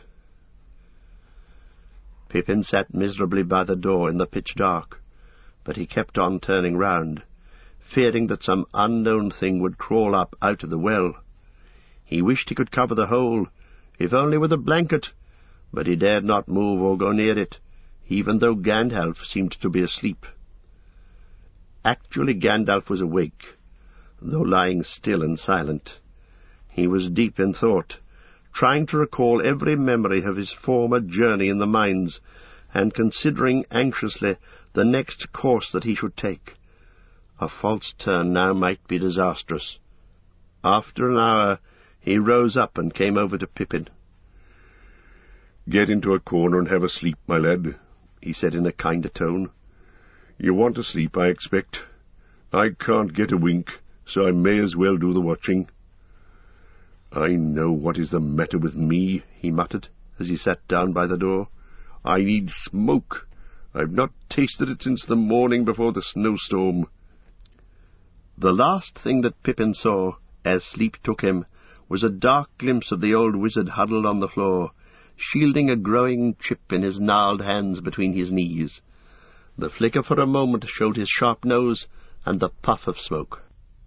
Pippin sat miserably by the door in the pitch dark, but he kept on turning round, fearing that some unknown thing would crawl up out of the well. He wished he could cover the hole, if only with a blanket, but he dared not move or go near it, even though Gandalf seemed to be asleep. Actually, Gandalf was awake, though lying still and silent. He was deep in thought, trying to recall every memory of his former journey in the mines, and considering anxiously the next course that he should take. A false turn now might be disastrous. After an hour he rose up and came over to Pippin. "Get into a corner and have a sleep, my lad," he said in a kinder tone. "You want to sleep, I expect. I can't get a wink, so I may as well do the watching." "I know what is the matter with me," he muttered, as he sat down by the door. "I need smoke. I've not tasted it since the morning before the snowstorm." The last thing that Pippin saw, as sleep took him, was a dark glimpse of the old wizard huddled on the floor, shielding a growing chip in his gnarled hands between his knees. The flicker for a moment showed his sharp nose and the puff of smoke.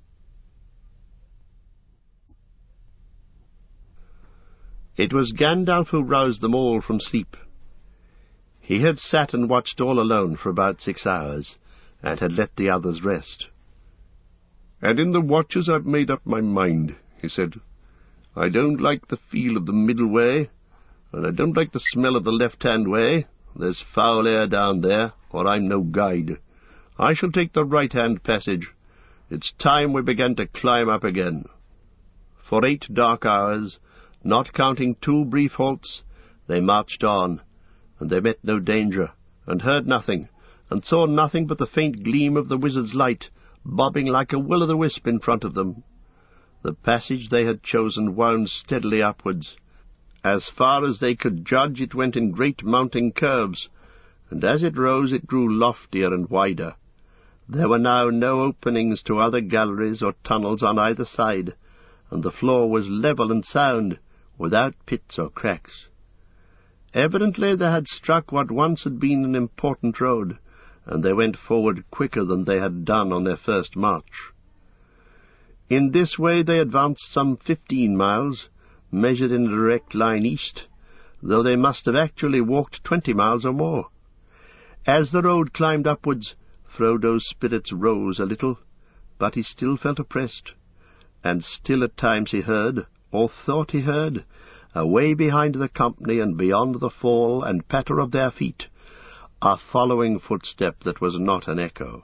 It was Gandalf who roused them all from sleep. He had sat and watched all alone for about six hours, and had let the others rest. "And in the watches I've made up my mind," he said. "I don't like the feel of the middle way, and I don't like the smell of the left-hand way. There's foul air down there, or I'm no guide. I shall take the right-hand passage. It's time we began to climb up again." For eight dark hours, not counting two brief halts, they marched on, and they met no danger, and heard nothing, and saw nothing but the faint gleam of the wizard's light, bobbing like a will-o'-the-wisp in front of them. The passage they had chosen wound steadily upwards. As far as they could judge, it went in great mounting curves, and as it rose it grew loftier and wider. There were now no openings to other galleries or tunnels on either side, and the floor was level and sound, without pits or cracks. Evidently they had struck what once had been an important road, and they went forward quicker than they had done on their first march. In this way they advanced some fifteen miles, measured in a direct line east, though they must have actually walked twenty miles or more. As the road climbed upwards, Frodo's spirits rose a little, but he still felt oppressed, and still at times he heard, or thought he heard, away behind the company and beyond the fall and patter of their feet, a following footstep that was not an echo.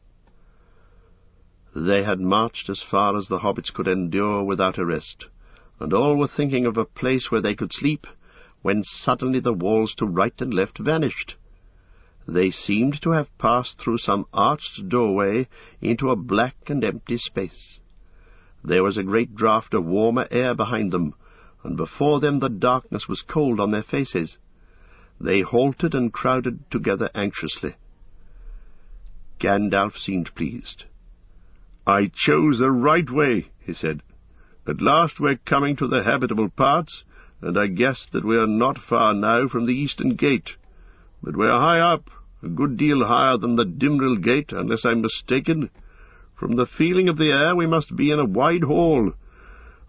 They had marched as far as the hobbits could endure without a rest, and all were thinking of a place where they could sleep, when suddenly the walls to right and left vanished. They seemed to have passed through some arched doorway into a black and empty space. There was a great draught of warmer air behind them, and before them the darkness was cold on their faces. They halted and crowded together anxiously. Gandalf seemed pleased. "I chose the right way," he said. "At last we're coming to the habitable parts, and I guess that we are not far now from the eastern gate. But we're high up, a good deal higher than the Dimril Gate, unless I'm mistaken. From the feeling of the air we must be in a wide hall.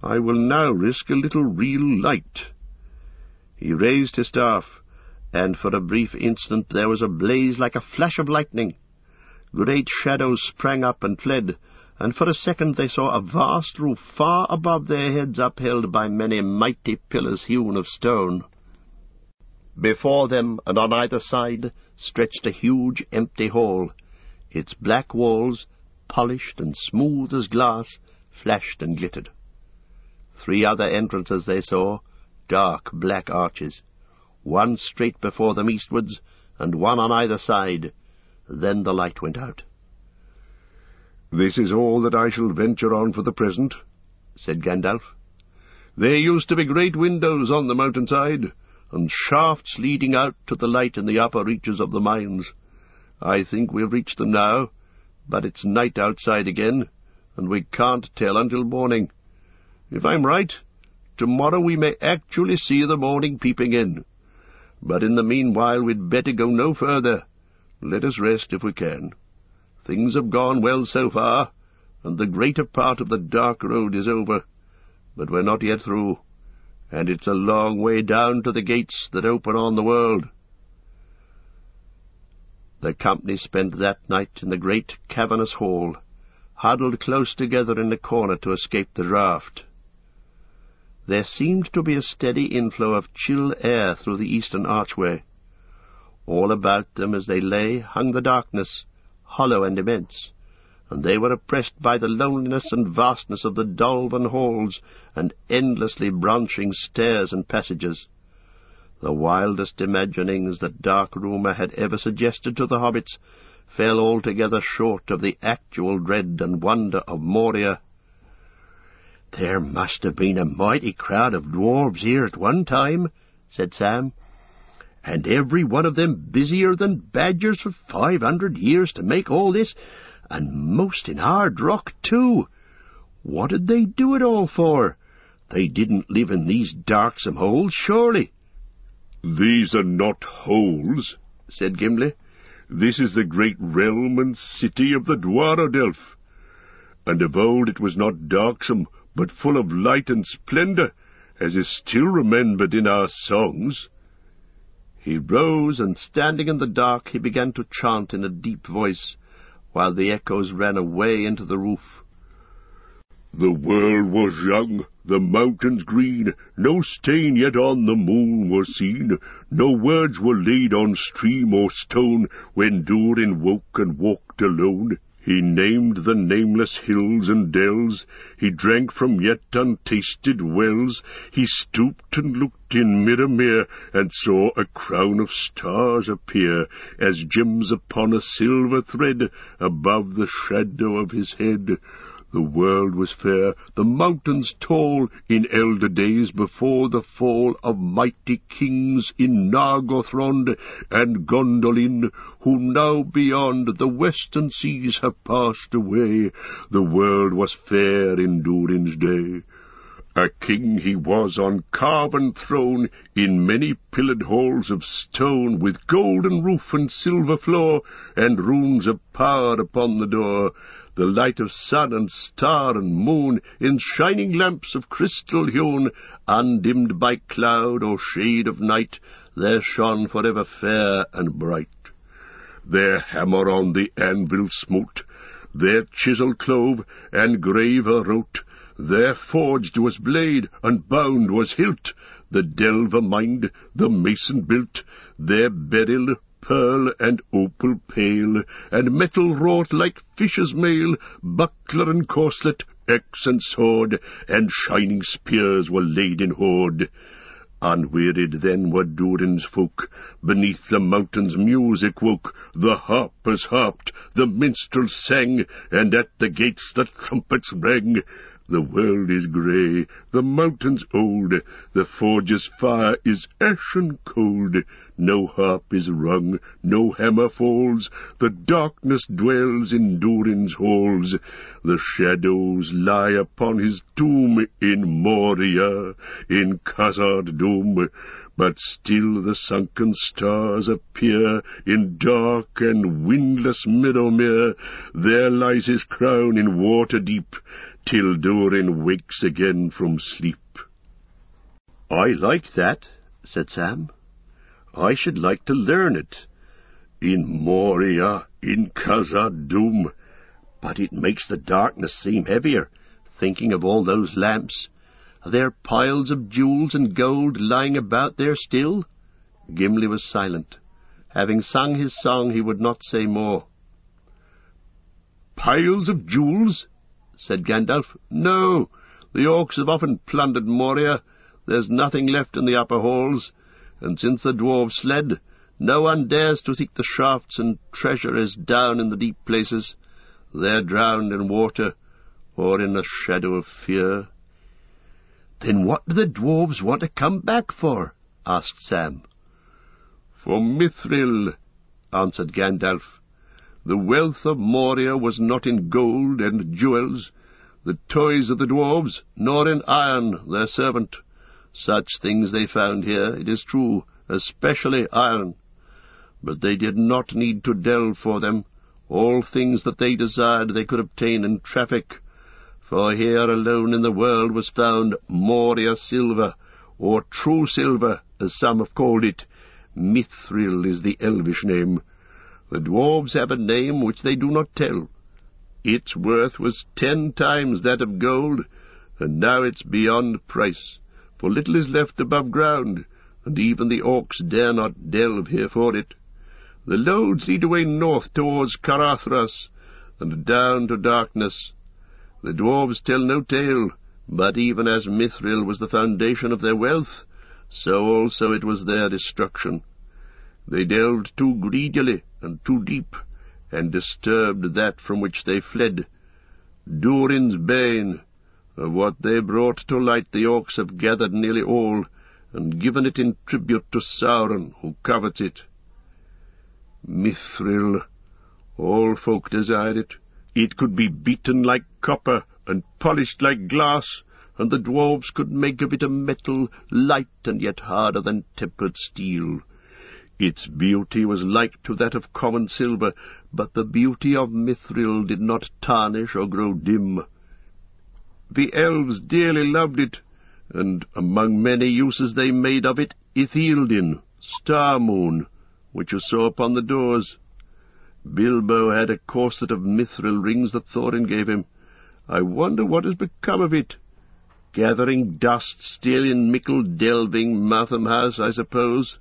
I will now risk a little real light." He raised his staff, and for a brief instant there was a blaze like a flash of lightning. Great shadows sprang up and fled, and for a second they saw a vast roof far above their heads upheld by many mighty pillars hewn of stone. Before them and on either side stretched a huge empty hall. Its black walls, polished and smooth as glass, flashed and glittered. Three other entrances they saw, dark black arches, one straight before them eastwards, and one on either side. Then the light went out. "This is all that I shall venture on for the present," said Gandalf. "There used to be great windows on the mountainside, and shafts leading out to the light in the upper reaches of the mines. I think we've reached them now, but it's night outside again, and we can't tell until morning. If I'm right, tomorrow we may actually see the morning peeping in. But in the meanwhile we'd better go no further. Let us rest if we can. Things have gone well so far, and the greater part of the dark road is over. But we're not yet through, and it's a long way down to the gates that open on the world." The company spent that night in the great cavernous hall, huddled close together in a corner to escape the draught. There seemed to be a steady inflow of chill air through the eastern archway. All about them as they lay hung the darkness, hollow and immense, and they were oppressed by the loneliness and vastness of the dolven halls and endlessly branching stairs and passages. The wildest imaginings that dark rumour had ever suggested to the hobbits fell altogether short of the actual dread and wonder of Moria. "There must have been a mighty crowd of dwarves here at one time," said Sam, "and every one of them busier than badgers for five hundred years to make all this, and most in hard rock, too. What did they do it all for? They didn't live in these darksome holes, surely." "These are not holes," said Gimli. "This is the great realm and city of the Dwaradelf. And of old it was not darksome, but full of light and splendour, as is still remembered in our songs." He rose, and standing in the dark he began to chant in a deep voice, while the echoes ran away into the roof. "The world was young, the mountains green, no stain yet on the moon was seen, no words were laid on stream or stone, when Durin woke and walked alone. He named the nameless hills and dells, he drank from yet untasted wells, he stooped and looked in Miramere, and saw a crown of stars appear, as gems upon a silver thread, above the shadow of his head. The world was fair, the mountains tall, in elder days before the fall of mighty kings in Nargothrond and Gondolin, who now beyond the western seas have passed away. The world was fair in Durin's day. A king he was on carven throne, in many pillared halls of stone, with golden roof and silver floor, and runes of power upon the door. The light of sun and star and moon, in shining lamps of crystal hewn, undimmed by cloud or shade of night, there shone for ever fair and bright. Their hammer on the anvil smote, their chisel clove, and graver wrote, there forged was blade, and bound was hilt, the delver mined, the mason built, their beryl, pearl, and opal pale, and metal wrought like fish's mail, buckler and corselet, axe and sword, and shining spears were laid in hoard. Unwearied then were Durin's folk, beneath the mountain's music woke, the harpers harped, the minstrels sang, and at the gates the trumpets rang. The world is grey, the mountains old, the forge's fire is ashen cold, no harp is rung, no hammer falls, the darkness dwells in Durin's halls, the shadows lie upon his tomb in Moria, in Khazad-dûm. but still the sunken stars appear in dark and windless Meadowmere. There lies his crown in water deep, till Durin wakes again from sleep. I like that, said Sam. I should like to learn it. In Moria, in Khazad-dûm. But it makes the darkness seem heavier, thinking of all those lamps. Are there piles of jewels and gold lying about there still? Gimli was silent. Having sung his song, he would not say more. Piles of jewels? Said Gandalf. No, the orcs have often plundered Moria. There's nothing left in the upper halls, and since the dwarves fled, no one dares to seek the shafts and treasures down in the deep places. They're drowned in water, or in the shadow of fear. Then what do the dwarves want to come back for? Asked Sam. For Mithril, answered Gandalf. The wealth of Moria was not in gold and jewels, the toys of the dwarves, nor in iron, their servant. Such things they found here, it is true, especially iron. But they did not need to delve for them. All things that they desired they could obtain in traffic. For here alone in the world was found Moria silver, or true silver, as some have called it. Mithril is the elvish name. The dwarves have a name which they do not tell. Its worth was ten times that of gold, and now it's beyond price, for little is left above ground, and even the orcs dare not delve here for it. The loads lead away north towards Carathras, and down to darkness. The dwarves tell no tale, but even as Mithril was the foundation of their wealth, so also it was their destruction. They delved too greedily and too deep, and disturbed that from which they fled. Durin's bane. Of what they brought to light the orcs have gathered nearly all, and given it in tribute to Sauron, who covets it. Mithril. All folk desire it. It could be beaten like copper, and polished like glass, and the dwarves could make of it a metal light and yet harder than tempered steel. Its beauty was like to that of common silver, but the beauty of Mithril did not tarnish or grow dim. The elves dearly loved it, and among many uses they made of it Ithildin, Star-Moon, which you saw upon the doors. Bilbo had a corset of mithril rings that Thorin gave him. I wonder what has become of it. Gathering dust still in mickle delving Martham House, I suppose.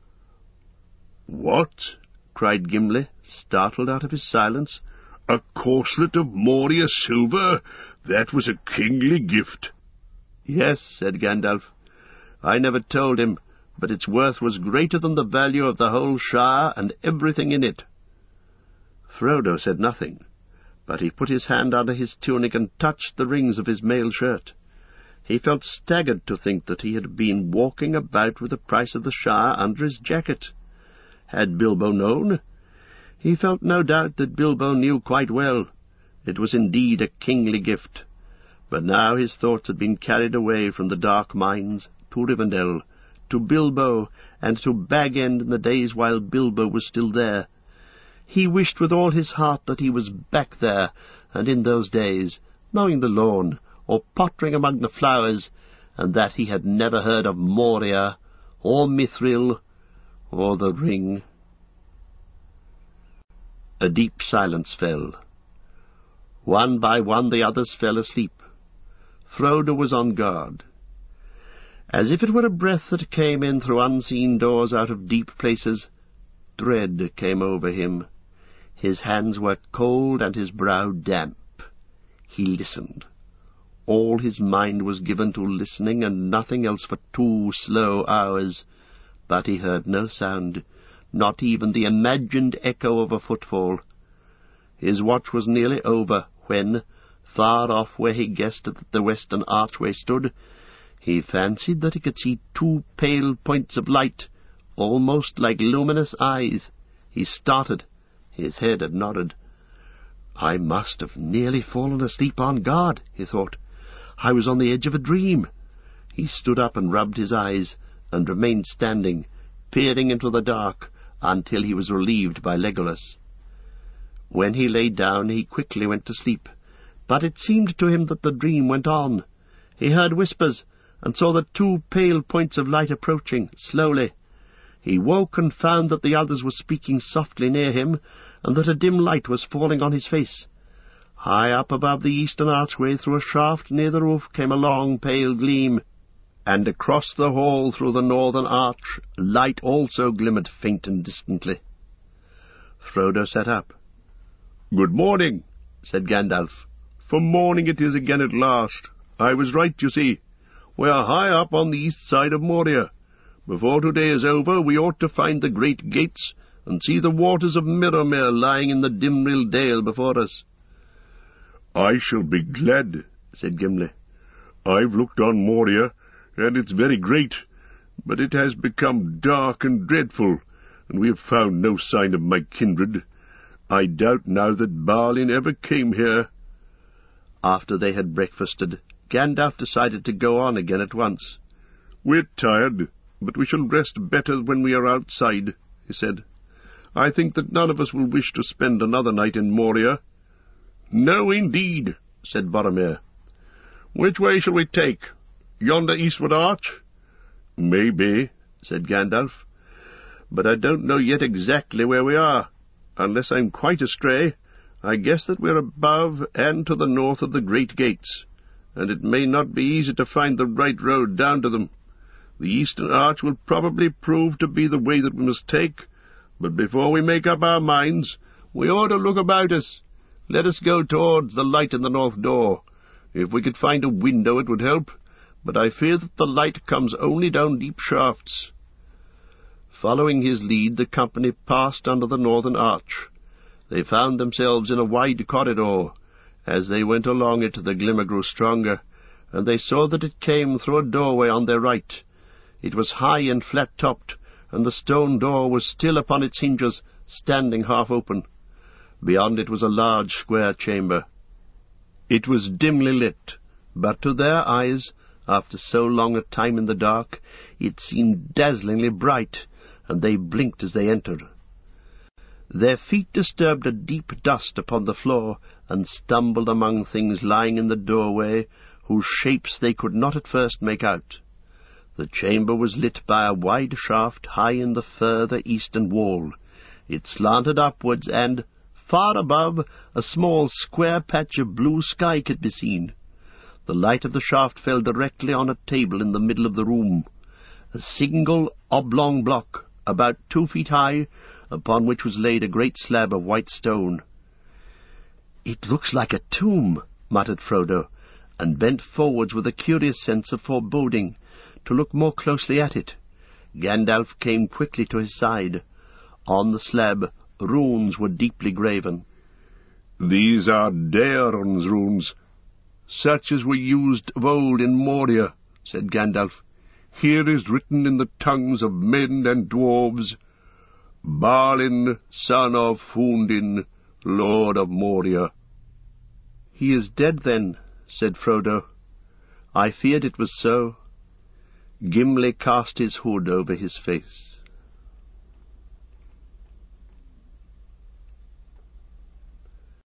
What? Cried Gimli, startled out of his silence. A corselet of Moria silver? That was a kingly gift. Yes, said Gandalf. I never told him, but its worth was greater than the value of the whole Shire and everything in it. Frodo said nothing, but he put his hand under his tunic and touched the rings of his mail shirt. He felt staggered to think that he had been walking about with the price of the Shire under his jacket. Had Bilbo known? He felt no doubt that Bilbo knew quite well. It was indeed a kingly gift. But now his thoughts had been carried away from the dark mines to Rivendell, to Bilbo, and to Bag End in the days while Bilbo was still there. He wished with all his heart that he was back there, and in those days, mowing the lawn, or pottering among the flowers, and that he had never heard of Moria, or Mithril, or the ring. A deep silence fell. One by one the others fell asleep. Frodo was on guard. As if it were a breath that came in through unseen doors out of deep places, dread came over him. His hands were cold and his brow damp. He listened. All his mind was given to listening, and nothing else for two slow hours. But he heard no sound, not even the imagined echo of a footfall. His watch was nearly over, when, far off where he guessed that the western archway stood, he fancied that he could see two pale points of light, almost like luminous eyes. He started. His head had nodded. I must have nearly fallen asleep on guard, he thought. I was on the edge of a dream. He stood up and rubbed his eyes, and remained standing, peering into the dark, until he was relieved by Legolas. When he lay down, he quickly went to sleep, but it seemed to him that the dream went on. He heard whispers, and saw the two pale points of light approaching, slowly. He woke and found that the others were speaking softly near him, and that a dim light was falling on his face. High up above the eastern archway, through a shaft near the roof, came a long pale gleam, and across the hall through the northern arch light also glimmered faint and distantly. Frodo sat up. "Good morning," said Gandalf. "For morning it is again at last. I was right, you see. We are high up on the east side of Moria. Before today is over, we ought to find the great gates, and see the waters of Mirrormere lying in the Dimrill Dale before us." "I shall be glad," said Gimli. "I've looked on Moria, and it's very great, but it has become dark and dreadful, and we have found no sign of my kindred. I doubt now that Balin ever came here." After they had breakfasted, Gandalf decided to go on again at once. "We're tired, but we shall rest better when we are outside," he said. "I think that none of us will wish to spend another night in Moria." "No, indeed," said Boromir. "Which way shall we take? Yonder eastward arch?" "Maybe," said Gandalf. "But I don't know yet exactly where we are. Unless I'm quite astray, I guess that we're above and to the north of the great gates, and it may not be easy to find the right road down to them. The eastern arch will probably prove to be the way that we must take, but before we make up our minds, we ought to look about us. Let us go towards the light in the north door. If we could find a window it would help, but I fear that the light comes only down deep shafts." Following his lead, the company passed under the northern arch. They found themselves in a wide corridor. As they went along it, the glimmer grew stronger, and they saw that it came through a doorway on their right. It was high and flat-topped, and the stone door was still upon its hinges, standing half open. Beyond it was a large square chamber. It was dimly lit, but to their eyes, after so long a time in the dark, it seemed dazzlingly bright, and they blinked as they entered. Their feet disturbed a deep dust upon the floor, and stumbled among things lying in the doorway, whose shapes they could not at first make out. The chamber was lit by a wide shaft high in the further eastern wall. It slanted upwards, and, far above, a small square patch of blue sky could be seen. The light of the shaft fell directly on a table in the middle of the room, a single oblong block, about two feet high, upon which was laid a great slab of white stone. "It looks like a tomb," muttered Frodo, and bent forwards with a curious sense of foreboding, to look more closely at it. Gandalf came quickly to his side. On the slab, runes were deeply graven. "These are Daeron's runes, such as were used of old in Moria," said Gandalf. "Here is written in the tongues of men and dwarves, Balin, son of Fundin, lord of Moria." "He is dead, then," said Frodo. "I feared it was so." Gimli cast his hood over his face.